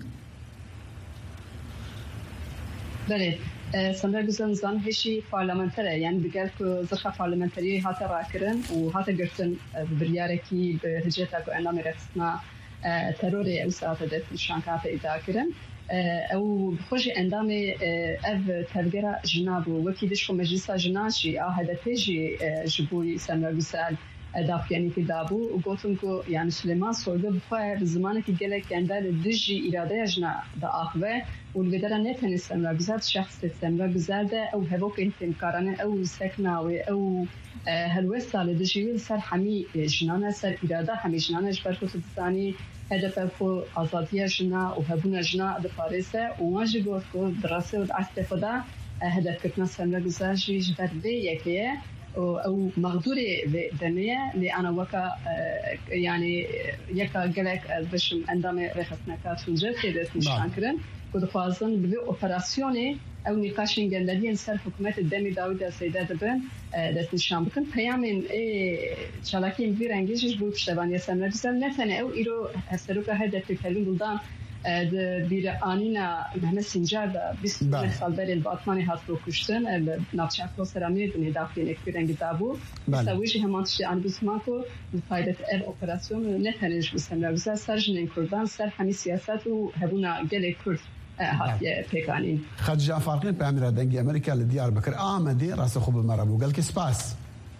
بله سمرا گزن زن هشی پارلمانتره یعنی بگر که زرخ پارلمانتری هات راکرن و هات گرتن بریاره کی به هجرت اگه اندام رفتنا ترور او ساعت دست شانکات ایدا کرن او بخوش اندام او تبگره جناب و وکی دش خو مجلس جناشی هدفه جی جبوی سمرا گزن دافیانی که دابو و گفتم که یعنی سلیمان سوده بخواه زمانی که گله کندال دژی ایراده جنا دا آخوه و الودره نتنی سمرا گزد شخص سمرا گزده او هوک انتمکارانه او سکناوی او هلوست سال دژیویل سر همی جنانه سر ایراده همی جنانه جبر که تدستانی هدف خو آزادی جنا و هبون جنا دا پاریسه و وانجی گفت که دراسه و دعست خدا هدف کتنا سمرا گزد جبر بی یکیه او مقدوري دنيا اللي انا وكا يعني يكا قالك باش عندما رخصنا كاتونجر كده نشانكرن كنت خوازن بلي اوبراسيوني او نقاشين جندالين سر حكومه الدمي داوود السيده دبن دست نشان بكن پیامن چالاکین ویرانگیش بو پشتوانی سمرا گزل نتنه او ایرو هستروکا هدف کلون بلدان بیر آنینا محمد سنجار 20 سال برای باطمانی هات رو کشتن نافچه اکلو سرامی دنی داخلی نکبیرنگی دابو سویشی همانتشتی آنبوسمان کو فایدت اپراسیون نتنیش بسمرا گزل سر جنین کردان سر همی سیاست و هبونا گل کرد هاتیه پیکانین خدجا فارقين بأمير دنجي أمريكا لديار بكر آمدي راس خوب المرابو قال كسباس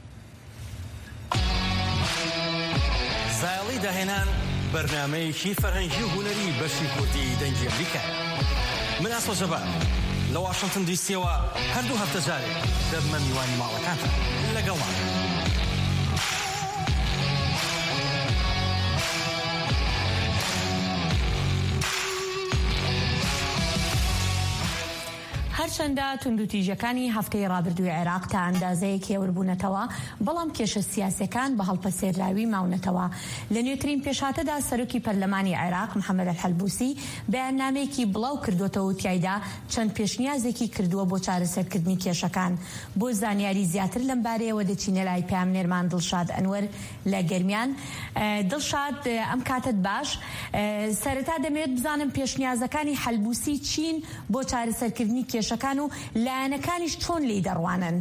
زايلي دهنان برنامجی فرهنگی و هنری بەشی کوردی دەنگی ئەمریکا من ئاسۆ جەبار لە واشنگتن دیسیەوە هەردوو هەفتە جارێک دەبمە میوانی ماڵەکانتان لەگەڵمان هەر هەرچەندە توندوتیژەکانی هەفتەی ڕابردووی عێراق تا ئەندازەیەک هێوربوونەتەوە بەڵام کێشە سیاسیەکان بە هەڵپەسێراوی ماونەتەوە. لە نوێترین پێشاتەدا سەرۆکی پەرلەمانی عێراق محەممەد الحەلبوسی بەیاننامەیەکی بڵاو کردوتەوە و تایدا چەند پێشنیازێکی کردووە بۆ چارەسەرکردنی کێشەکان. بۆ زانیاری زیاتر لەم بارەیەوە دەچینە لای پامنێرمان دڵشاد ئەنوەر لە گەرمیان. دڵشاد ئەم کاتت باش، سەرەتا دەمەوێت بزانم پێشنیازەکانی حەلبوسی چین بۆ چارەسەرکردنی کێشەکان و لایەنەکانیش چۆن لێی دەڕوانن؟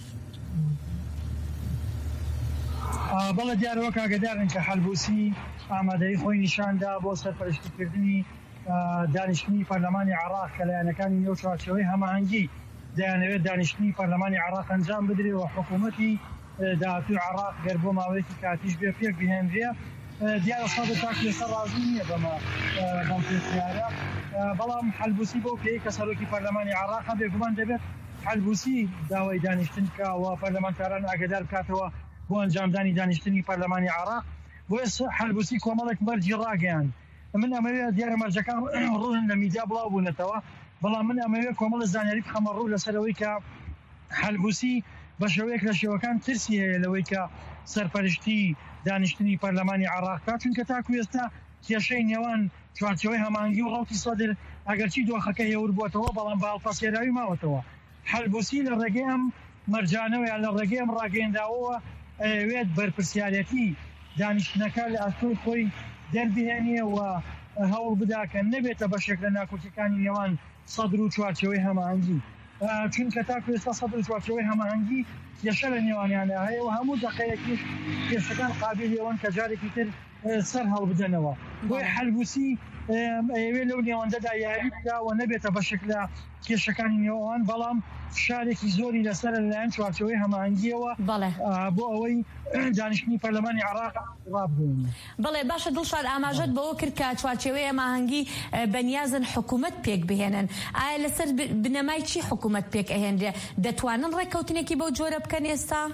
بەڵێ دیارەوە کاگەدارن کە حەلبوسی ئامادەی خۆی نیشاندا بۆ سەرپەرشتیکردنی دانیشتنی پەرلەمانی عێراق کە لایەنەکانی نێو چوارچێوەی هەماهەنگی دەیانەوێت دانیشتنی پەرلەمانی عێراق ئەنجام بدرێت و حکوومەتی داهاتووی عێراق گەر بۆ ماوەیەکی کاتیش بێ پێک بهێنرێ. دیارە سەدە تاکو لەسەر ڕازی نییە بەم پێشنیارە، بەڵام حەلبوسی بۆ پێی کە سەرۆکی پەرلەمانی عێراق بێگومان دەبێت حەلبوسی داوای دانیشتن کاوە پەرلەمانتاران ئاگادار بکاتەوە بۆ ئەنجامدانی دانیشتنی پەرلەمانی عێراق. بۆ حەلبوسی کۆمەڵێک مەرجی ڕاگەیان. من ئەمەوێت دیارە مەرجەکان ڕوون لە میدیا بڵاو بوونەتەوە، بەڵام من ئەمەوێت کۆمەڵە زانیاری بخەمە ڕوو لەسەرەوەی کە حەلبوسی بە شێوەیەک لە شێوەکان ترسی هەیە لەوەی کە سەرپەرشتی دانیشتنی پەرلەمانی عێراقدا، چونکە تاکو ئێستا کێشەی نێوان چوارچێوەی هەماهەنگی و ڕەوتی سەدر ئەگەرچی دۆخەکە هێوربووەتەوە بەڵام بە هەڵپەسێراوی ماوەتەوە. حەلبوسی لە ڕێگەی ئەم مەرجانەوە یان لە ڕێگەی ئەم ڕاگەیەنداوەوە ئەوێت بەرپرسیارەتی دانیشتنەکە لە ئەستۆی خۆی دەربهێنێ و هەوڵ بدا کە نەبێتە بەشێک لە ناکۆکیەکانی نێوان سەدر و چوارچێوەی هەماهەنگی، چونکە تاکو ئێستا سەدر و چوارچێوەی هەماهەنگی کێشە لە نێوانیانە هەیە و هەموو دەقەیەکیش کێشەکان قابلی ئەوەن کە جارێکی تر سەر هەڵبدەنەوە. بۆی حەلبوسی ئەوێ لەو نێوەندەدا یاری بکا و نەبێتە بەشێک لە کێشەکانی نێوان، بەڵام فشارێکی زۆری لەسەر لەلایەن چوارچێوەی هەماهەنگیەوە بۆ ئەوەی دانیشتنی پەرلەمانی عێراق ڕابگەێنێ. بەڵێ باشە دڵشاد، ئاماژەت بەوە کرد کە چوارچێوەی هەماهەنگی بەنیازن حکوومەت پێک بهێنن. ئایا لەسەر بنەمای چی حکوومەت پێک ئەهێنرێ؟ دەتوانن ڕێککەوتنێکی بەو جۆرە بکەن ئێستا؟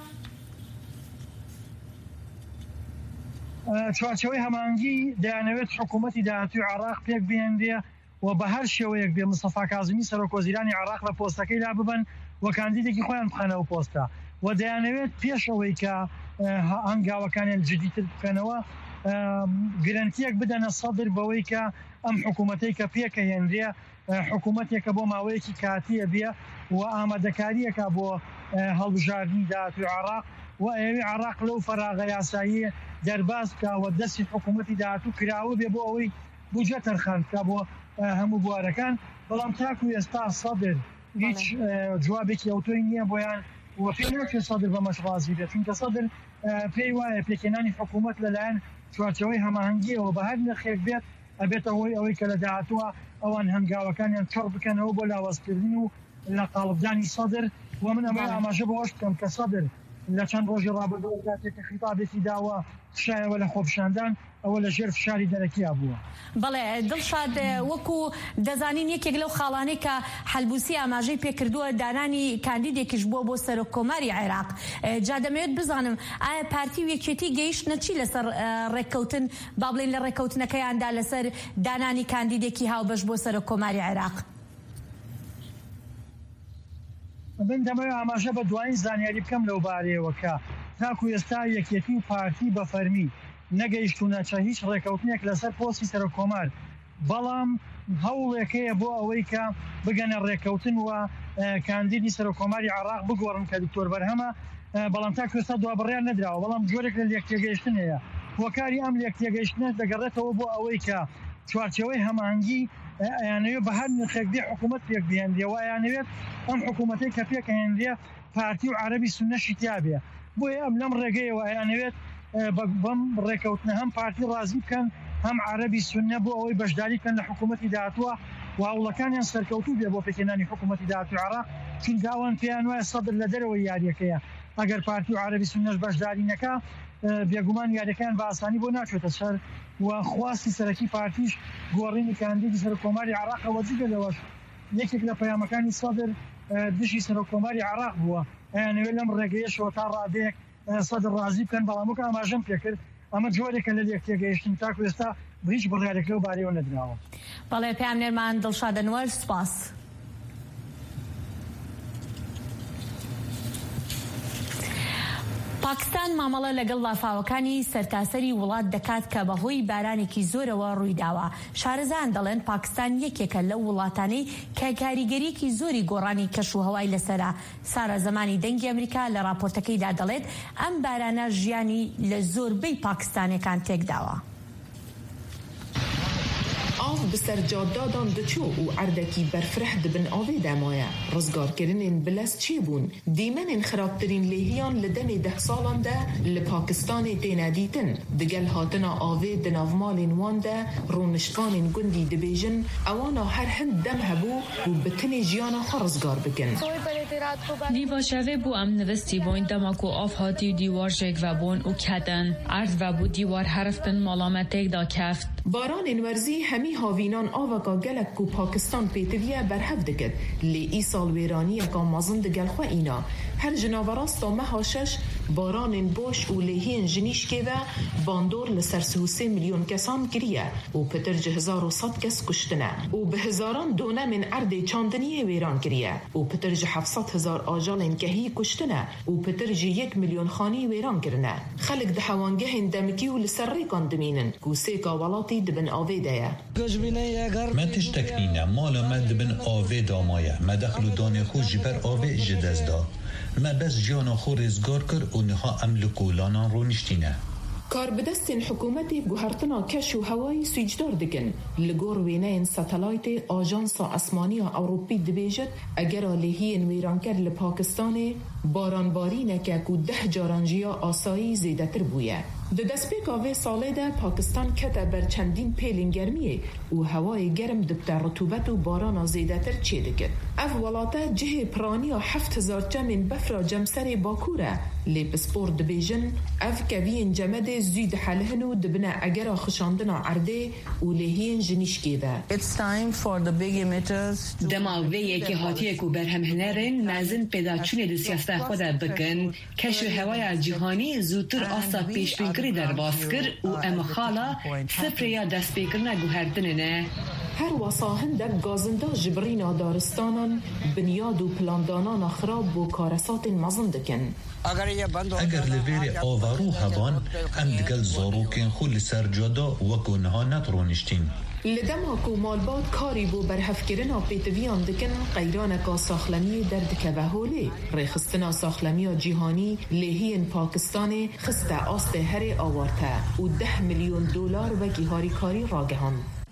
چوارچێوەی هەماهەنگی دەیانەوێت حکوومەتی داهاتووی عێراق پێک بهێنرێ و بە هەر شێوەیەک بێ مستەفا کاظمی سەرۆکوەزیرانی عێراق لە پۆستەکەی لا ببن و کاندیدێکی خۆیان بخەنەوە پۆستە و دەیانەوێت پێش ئەوەی کە هەنگاوەکانیان جدیتر بکەنەوە گرنتیەک بدەنە سەدر بەوەی کە ئەم حکوومەتەی کە پێکە هێنرێ حکوومەتێکە بۆ ماوەیەکی کاتیە بێ و ئامادەکاریەکە بۆ هەڵبژاردننی داهاتووی عێراق و ئەوێ عێراق لەو فەراغە یاساییە دەرباز بکە و دەستی حکوومەتی داهاتوو کراوە بێ بۆ ئەوەی بودجە تەرخان بکە بۆ هەموو بوارەکان. بەڵام تاکو ئێستا سەدر هیچ جوابێکی ئەوتۆی نییە بۆیان و پێ ناچێت سەدر بەمەش ڕازی بێت، چونکە سەدر پێی وایە پێکهێنانی حکوومەت لەلایەن چوارچێوەی هەماهەنگیەوە بە هەر نرخێک بێت ئەبێتە ئەوەی کە لە داهاتووە ئەوان هەنگاوەکانیان چڕ بکەنەوە بۆ لاوەزکردن و لە قاڵبدانی سەدر. و من ئەمە ئاماژە بەوەش بکەم کە سەدر لە چەند ڕۆژی ڕابردووە کاتێککە خیتابێکی داوە شایەوە لە خۆپشاندان ئەوە لە ژێر فشاری دەرەکیا بووە. بەڵێ دڵشاد، وەکو دەزانین یەکێک لەو خاڵانەی کە حەلبوسی ئاماژەی پێکردووە دانانی کاندیدێکیش بۆ سەرۆک کۆماری عێراق. جا دەمەوێت بزانم ئایا پارتی و یەکێتی گەیشتنە چی لەسەر ڕێککەوتن با بڵێن لە ڕێککەوتنەکەیاندا لەسەر دانانی کاندیدێکی هاوبەش بۆ سەرۆک کۆماری عێراق؟ من دەمەوێت ئاماژە بە دوایین زانیاری بکەم لەو بارەیەوە کە تاکو ئێستا یەکێتی و پارتی بە فەرمی نەگەیشتونەچە هیچ ڕێککەوتنێک لەسەر پۆستی سەرۆک کۆمار، بەڵام هەوڵێکەیە بۆ ئەوەی کە بگەنە ڕێککەوتن و کاندیدی سەرۆک کۆماری عێراق بگۆڕن کە دکتۆر بەرهەمە، بەڵام تاکو ئێستا دوابڕیان نەدراوە، بەڵام جۆرێک لە لێکتێگەیشتن هەیە. وەکاری ئەم لێکتێگەیشتنە دەگەڕێتەوە بۆ ئەوەی کە چوارچێوەی هەماهەنگی ئەیانەوێت بە هەر نرخێک بێ حکوومەت پێک بهێنرێ و ئەیانەوێت ئەم حکوومەتەی کە پێک هێنرێ پارتی و عەرەبی سوننەشی تیابێ. بۆیە ئەم لەم ڕێگەیەوە ئەیانەوێت بەم ڕێککەوتنە هەم پارتی ڕازی بکەن هەم عەرەبی سوننە بۆ ئەوەی بەشداری بکەن لە حکوومەتی داهاتووە و هەوڵەکانیان سەرکەوتوو بێ بۆ پێکهێنانی حکوومەتی داهاتووی عێراق، چونکە ئەوان پێیان وایە سەدر لە دەرەوەی یاریەکەیە ئەگەر پارتی و عەرەبی سوننەش بەشداری نەکا بێگومان یاریەکان بە ئاسانی بۆ ناچێتە سەر و خواستی سەرەکی پارتیش گۆڕینی کاندیدی سەرۆک کۆماری عێراقەوە جگە لەوەش یەکێک لە پەیامەکانی سەدر دشی سەرۆک کۆماری عێراق بووە. ئەیانەوێت لەم ڕێگەیەشەوە تا ڕادەیەک سەدر ڕازی بکەن، بەڵام وەک ئاماژەم پێکرد ئەمە جۆرێکە لە لێکتێگەیشتن تاکو ئێستا هیچ بڕیارێک لەو بارەیەوە نەدراوە. بەڵێ پامنێرمان دڵشاد ئەنوەر، سوپاس. پاکستان مامەڵە لەگەڵ لافاوەکانی سەرتاسەری وڵات دەکات کە بەهۆی بارانێکی زۆرەوە ڕوویداوە. شارەزان دەڵێن پاکستان یەکێکە لەو وڵاتانەی کە کاریگەریەکی زۆری گۆڕانی کەش و هەوای لەسەرە. سارە زەمانی دەنگی ئەمریکا لە راپۆرتەکەیدا دەڵێت ئەم بارانە ژیانی لە زۆربەی پاکستانیەکان تێکداوە. آف بسر جادادان دچو و عردکی برفرح دبن آوه دمایه رزگارکرنین بلس چی بون دیمن خرابترین لیهیان لدم 10 سالان ده لپاکستان تینادیتن دگل هاتنا آوه دنافمالین وان ده رونشتوانین گندی دبیجن اوانا هر هند دم هبو و بتن جیانا خرزگار بکن. دیوا شوه بو ام نوستی بوین دماکو آف هاتی دیوار جگ و بون و کدن عرض و بو دیوار حرفتن مالامتک دا کفت. باران انورزی همی هاوینان آوکا گلک کو پاکستان پیتویه برهف دکد لی ای سال ویرانی اکا مازن دگل خواه اینا هر جناوراستا مهاشش باران بوش و لیهین جنیشکه و باندور لسر 3 میلیون کسان گریه و پترج 1100 کس کشتنه و به هزاران دونه من عرد چاندنی ویران گریه و پترج 700,000 آجال کهی کشتنه و پترج 1 میلیون خانی ویران کرنه خلق دحوانگه دمکی و لسر ریکان دمینن کو سیکا ولاتی دبن آوه دایه ما تشتكنينا مالا ما دبن آوه دامايا ما دخلو داني خو جبر آوه جدز دا ما بس جانا خو رزگار کر و نها املکو لانا رو نشتینه کار بدستین حکومتی گوهرتنا کش و هوایی سویجدار دکن لگور وینین ساتلایت آژانس اسمانی اوروپی دبیجت اگر آلیهی ویرانکر لپاکستان بارانباری نکه که 10 جارانجیا آسایی زیده تر بویه د دسپیک آوه ساله ده پاکستان کتا بر چندین پیلین گرمیه و هوای گرم دبتر رطوبت و باران زیده تر چه دکت اف ولاته جه پرانی 7,000 جمین بفرا جمسر باکوره لیپ سپور دبیجن اف کوین جمد زید حلهن و دبنه اگر خشاندن عرده و لیهین جنیشکی ده دما ویه که هاتیه کو برهم هنرین نازن پیدا چونه دو سیاسته خود بکن کشو هوای جهانی زودتر آسا پیش بینکری در باسکر و امخالا سپریا دست بیکرنا گوهردنه هر وصاهن دب گازنده جبرینا دارستانان بنیاد و پلاندانان خراب و کارسات مزن دکن اگر لویر آورو هوان ام دگل زاروکین خول سر جادا وکو نها نترونشتین لدما کو مالبات کاری بو برهفکرنا پیتویان دکن قیرانکا ساخلمی دردکه و هولی ریخستنا ساخلمی جیهانی لیهین پاکستان خسته آست هر آوارته و 10 میلیون دلار وکی هاری کاری راگهان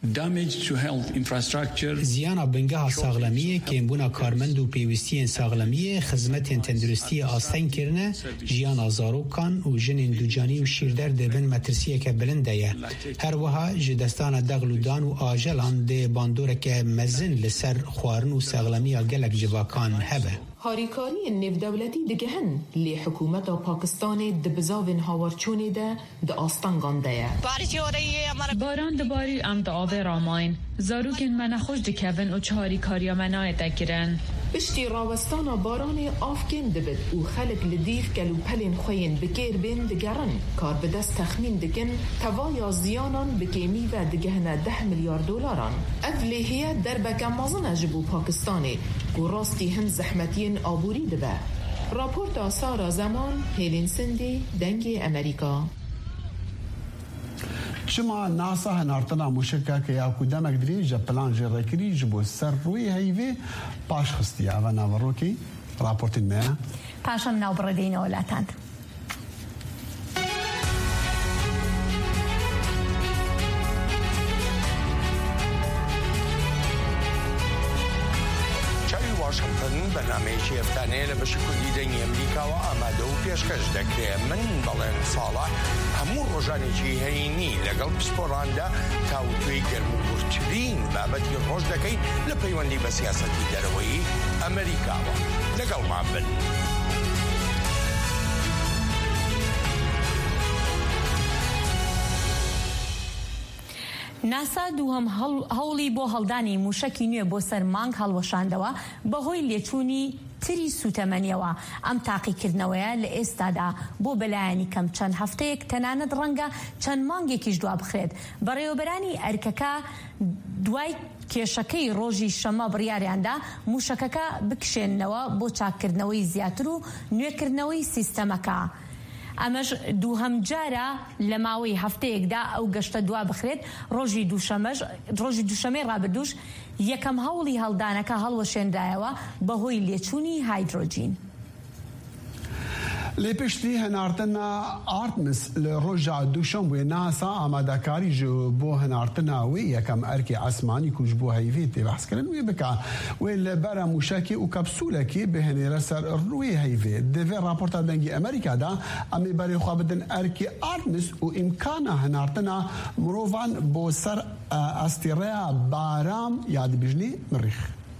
زیانا بنگاه ساغلمیه که بونا کارمند و پیوستی ساغلمیه خدمت تندرستی آستین کرنه جیانا زاروکان و جنین دوجانی و شیردر دبن مترسیه که بلنده هر وها جدستان دغلودان و آجلان ده باندوره که مزن لسر خوارن و ساغلمیه گلک جواکان هبه هاریکاری نف دولتی دگهن لی حکومت پاکستان دبزاوین هاورچونی ده آستانگان ده باران دباری ام ده آوه راماین زاروکن من خوش دکوین و چهاری کاریا منای دگرن پشتی راوستان باران آفکن دبد و خلق لدیف گلو پلین خوین بکیر بین دگرن کار به دست تخمین دکن توایا زیانان بکیمی و دگهن 10 میلیارد دلاران افلیهیه در بکم مازن اجبو پاکستانی و راستی هم زحمتین آبوری دبه راپورت آسارا زمان هیلین سندی دنگی امریکا شما ناسا هنارتنا موشکه که یا کدامک دریجه پلان جرکری جبو سر روی هیوی پاش خستی و ناوروکی راپورتین میه پاشم ناو بردین اولاتند برنامه‌ی افتانه لبشکلی دنی امریکا و آماده و پیشکش دکره من بلند صالح همون روزانی چی هینی لگل پسپورانده تاوتوی گرم و برچرین بابتی روز دکی لپیوندی به سیاستی دروی امریکا و لگل ما بن ناسا دوهم هەوڵی بۆ هەڵدانی موشکی نوێ بۆ سەر مانگ هەڵوەشاندەوە بەهۆی لێچوونی تری سوتەمەنیەوە ئەم تاقیکردنەوەیە لە ئێستادا بۆ بەلایەنی کەم چەند هەفتەیەک تەنانەت ڕەنگە چەند مانگێکیش دوا بخرێت بەڕێوەبەرانی ئەرکەکە دوای کێشەکەی ڕۆژی شەمە بڕیاریاندا موشکەکە بکشێننەوە بۆ چاککردنەوەی زیاتر و نوێکردنەوەی سیستەمەکە ئەمەش دووهەم جارە لە ماوەی هەفتەیەکدا ئەو گەشتە دوا بخرێت. ڕۆژی دووشەمەی ڕابردووش یەکەم هەوڵی هەڵدانەکە هەڵوەشێندایەوە بەهۆی لێچوونی هایدرۆجین. لێپشتی هەناردنا ئارتمس لە ڕۆژە دووشەمبێ ناسا ئامادەکاری بۆ هەناردناوی یەکەم ئەرکی ئاسمانی کوژ بۆ هەیڤێ تێبحثکردن وێ بکە وێ لەبەرە موشەکی و کەپسولەکی بهێنێرە سەر ڕووی هەیڤێ دەوێ راپۆرتە دەنگی ئەمریکادا ئەمێ بەرێخوا بدن ئەرکی ئارتمس و ئیمکانە هەناردنا مرۆڤان بۆ سەر ئەستێڕەیە بارام یادبژنی مریخ.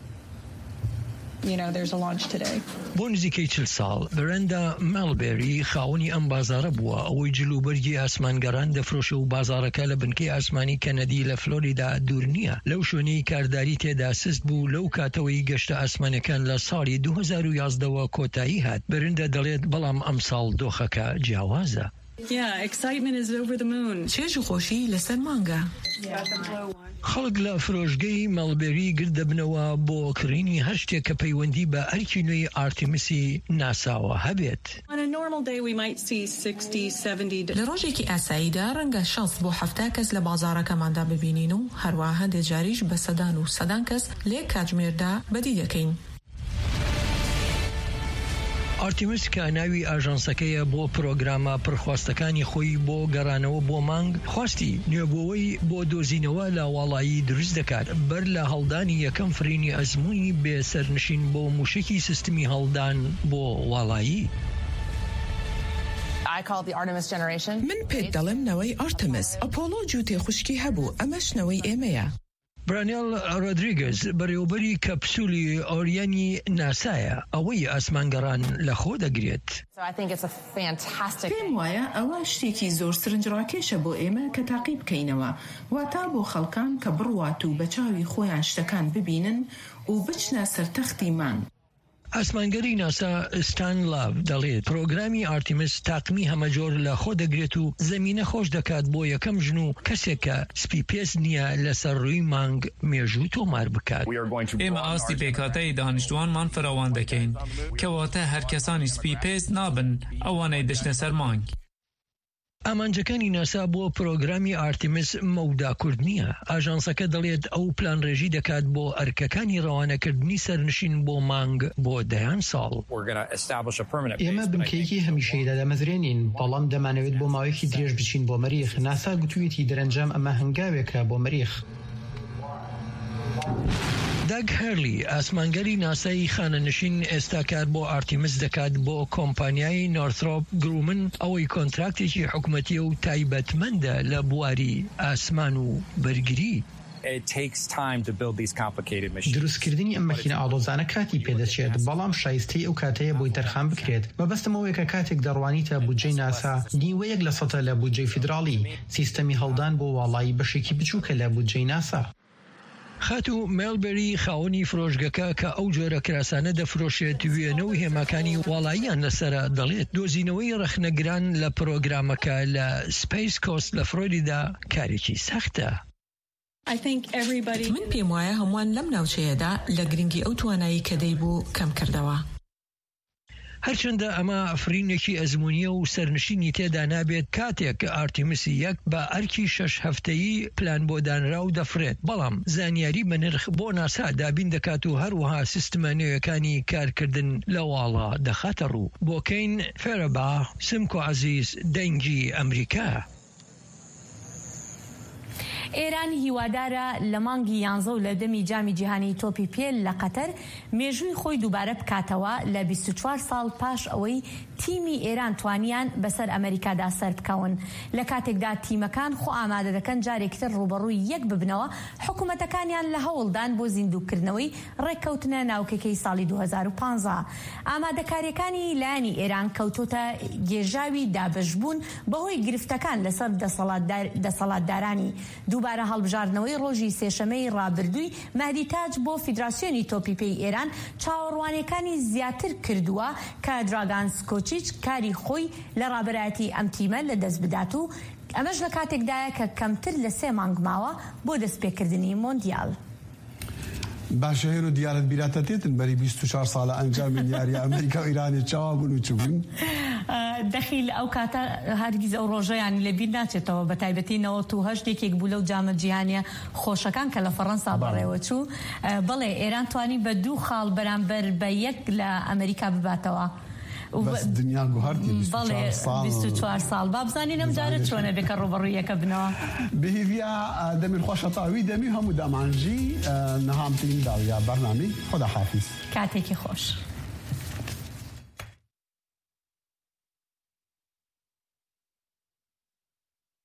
بۆ نزیکەی 40 ساڵ بەرەندا مەلبێری خاوەنی ئەم بازارە بووە ئەوەی جلوبەرگی ئاسمانگەڕان دەفرۆشە و بازارەکە لە بنکەی ئاسمانی کەنەدی لە فلۆریدا دوور نییە. لەو شوێنەی کارداری تێدا سست بوو لەو کاتەوەی گەشتە ئاسمانەکان لە ساڵی 2011ەوە کۆتایی هات. بەرەندا دەڵێت بەڵام ئەم ساڵ دۆخەکە جیاوازە. چێژ و خۆشی لەسەر مانگە. خەڵک لە فرۆشگەی مەلبێری گرد دەبنەوە بۆ کڕینی هەر شتێک کە پەیوەندی بە ئەرکی نوێی ئارتیمسی ناساوە هەبێت. لە ڕۆژێکی ئاساییدا ڕەنگە 60 بۆ 70 کەس لە بازارەکەماندا ببینین و هەروە هەندێک جاریش بە سەدان و سەدان کەس لێ کاتژمێردا بەدی دەکەین. ئارتیمس کە ناوی ئاژانسەکەیە بۆ پرۆگرامە پڕخواستەکانی خۆی بۆ گەڕانەوە بۆ مانگ خواستی نوێبووەوەی بۆ دۆزینەوە لە وڵایی دروست دەکات بەر لە هەڵدانی یەکەم فرینی ئەزموونی بێ سەرنشین بۆ موشکی سیستمی هەڵدان بۆ وڵایی. من پێت دەڵێم نەوەی ئارتەمس ئەپۆلۆ جووتێ خوشکی هەبوو ئەمەش نەوەی ئێمەیە. برانیل رۆدریگز بەڕێوەبەری کەپسولی ئۆریانی ناسایە ئەوەی ئاسمانگەڕان لە خۆ دەگرێت. پێم وایە ئەوە شتێکی زۆر سرنجڕاکێشە بۆ ئێمە کە تاقی بکەینەوە واتە بۆ خەڵکان کە بڕوات و بە چاوی خۆیان شتەکان ببینن و بچنە سەرتەختی مان. ئاسمانگەری ناسا ستان لاڤ دەڵێت پرۆگرامی ئارتیمس تاقمی هەمەجۆر لە خۆ دەگرێت و زەمینە خۆش دەکات بۆ یەکەم ژن و کەسێک کە سپی پێست نییە لەسەر ڕووی مانگ مێژوو تۆمار بکات. ئێمە ئاستی پێکاتەی دانیشتوانمان فراوان دەکەین کەواتە هەر کەسانی سپی پێست نابن ئەوانەی دەچنە سەر مانگ. ئامانجەکانی ناسا بۆ پرۆگرامی ئارتیمس مەوداکورد نییە. ئاژانسەکە دەڵێت ئەو پلانڕێژی دەکات بۆ ئەرکەکانی ڕەوانەکردنی سەرنشین بۆ مانگ بۆ 10 ساڵ. ئێمە بنکەیەکی هەمیشەیدا دەمەزرێنین بەڵام دەمانەوێت بۆ ماوەیەکی درێژ بچین بۆ مەریخ. ناسا گوتوویەتی دەرەنجام ئەمە هەنگاوێکە بۆ مەریخ. داگ هەرلی ئاسمانگەری ناسایی خانەنشین ئێستا کار بۆ ئارتیمس دەکات بۆ کۆمپانیای نۆرتھڕۆپ گرومن ئەوەی کۆنتراکتێکی حکوومەتی و تایبەتمەندە لە بواری ئاسمان و بەرگری. دروستکردنی ئەم مەکینە ئاڵۆزانە کاتی پێدەچێت بەڵام شایستەی ئەو کاتەیە بۆی تەرخان بکرێت. مەبەستمەوەیە کە کاتێک دەڕوانیتە بودجەی ناسا نیوەیەک لە سەدە لە بودجەی فیدراڵی سیستەمی هەڵدان بۆ وڵایی بەشێکی بچووکە لە بودجەی ناسا. خاتو مێلبەری خاوەنی فرۆشگەکە کە ئەو جۆرە کراسانە دەفرۆشێت وێنەوە هێماکانی وڵاییان لەسرە دەڵێت دۆزینەوەی ڕەخنەگران لە پرۆگرامەکە لە سپیس کۆست لە فلۆریدا کارێکی سەختە. من پێم وایە هەمووان لەم ناوچەیەدا لە گرنگی ئەو توانایی کە دەیبوو کەم کردەوە. هەرچەندە ئەمە ئەفرینێکی ئەزمونیە و سەرنشینی تێدا نابێت کاتێک ئارتیمسی یەک بە ئەرکی 6 هەفتەیی پلان بۆ دانراو دەفرێت بەڵام زانیاری بە نرخ بۆ ناسا دابین دەکات و هەروەها سیستمە نوێیەکانی کارکردن لە واڵە دەخاتە ڕوو. بۆکەین فێرەبا سمکۆ عەزیز دەنگی ئەمریکا. ئێران هیوادارە لە مانگی 11 و لە دەمی جامی جیهانی تۆپی پێل لە قەتەر مێژووی خۆی دووبارە بکاتەوە لە 24 ساڵ پاش ئەوەی تیمی ئێران توانیان بەسەر ئەمریکادا سەر بکەون. لە کاتێکدا تیمەکان خۆ ئامادە دەکەن جارێکتر ڕوبەڕووی یەک ببنەوە حکوومەتەکانیان لە هەوڵدان بۆ زیندووکردنەوەی ڕێککەوتنە ناوکەکەی ساڵی 2015. ئامادەکاریەکانی لایەنی ئێران کەوتۆتە گێژاوی دابەشبوون بەهۆی گرفتەکان لەسەر دەسەڵاتدارانی. دووبارە هەڵبژاردنەوەی ڕۆژی سێشەمەی ڕابردووی مەهدی تاج بۆ فیدراسیۆنی تۆپیپێی ئێران چاوەڕوانیەکانی زیاتر کردووە کە دراگان سکۆچیچ کاری خۆی لە ڕابەرایەتی ئەم تیمە لە دەست بدات و ئەمەش لە کاتێکدایە کە کەمتر لە 3 مانگ ماوە بۆ دەستپێکردنی مۆندیال. باشەهێر و دیارەت بیراتە تێتن بەری 24 ساڵە ئەنجامی یاریە ئەمریکا و ئیرانی چاوا بوون و چ بوون؟ دەخیل ئەو کاتە هەرگیز ئەو ڕۆژەیان لەبیر ناچێتەوە بە تایبەتی 98 بوو لەو جامە جیهانیە خۆشەکان کە لە فەڕەنسا بەڕێوە چوو بەڵێ ئێران توانی بە 2 خاڵ بەرامبەر بە 1 لە ئەمریکا بباتەوە. بس دنیا گوهرتی 24 ساڵ بابزانین ئەم جارە چۆنە بێکە ڕوبەڕوویەکە بنەوە بهیویا دەمیر خۆشەتاوی دەمی هەموو دەمانجی نەهامترین داویا بەرنامی خدا حافظ کاتێکی خۆش.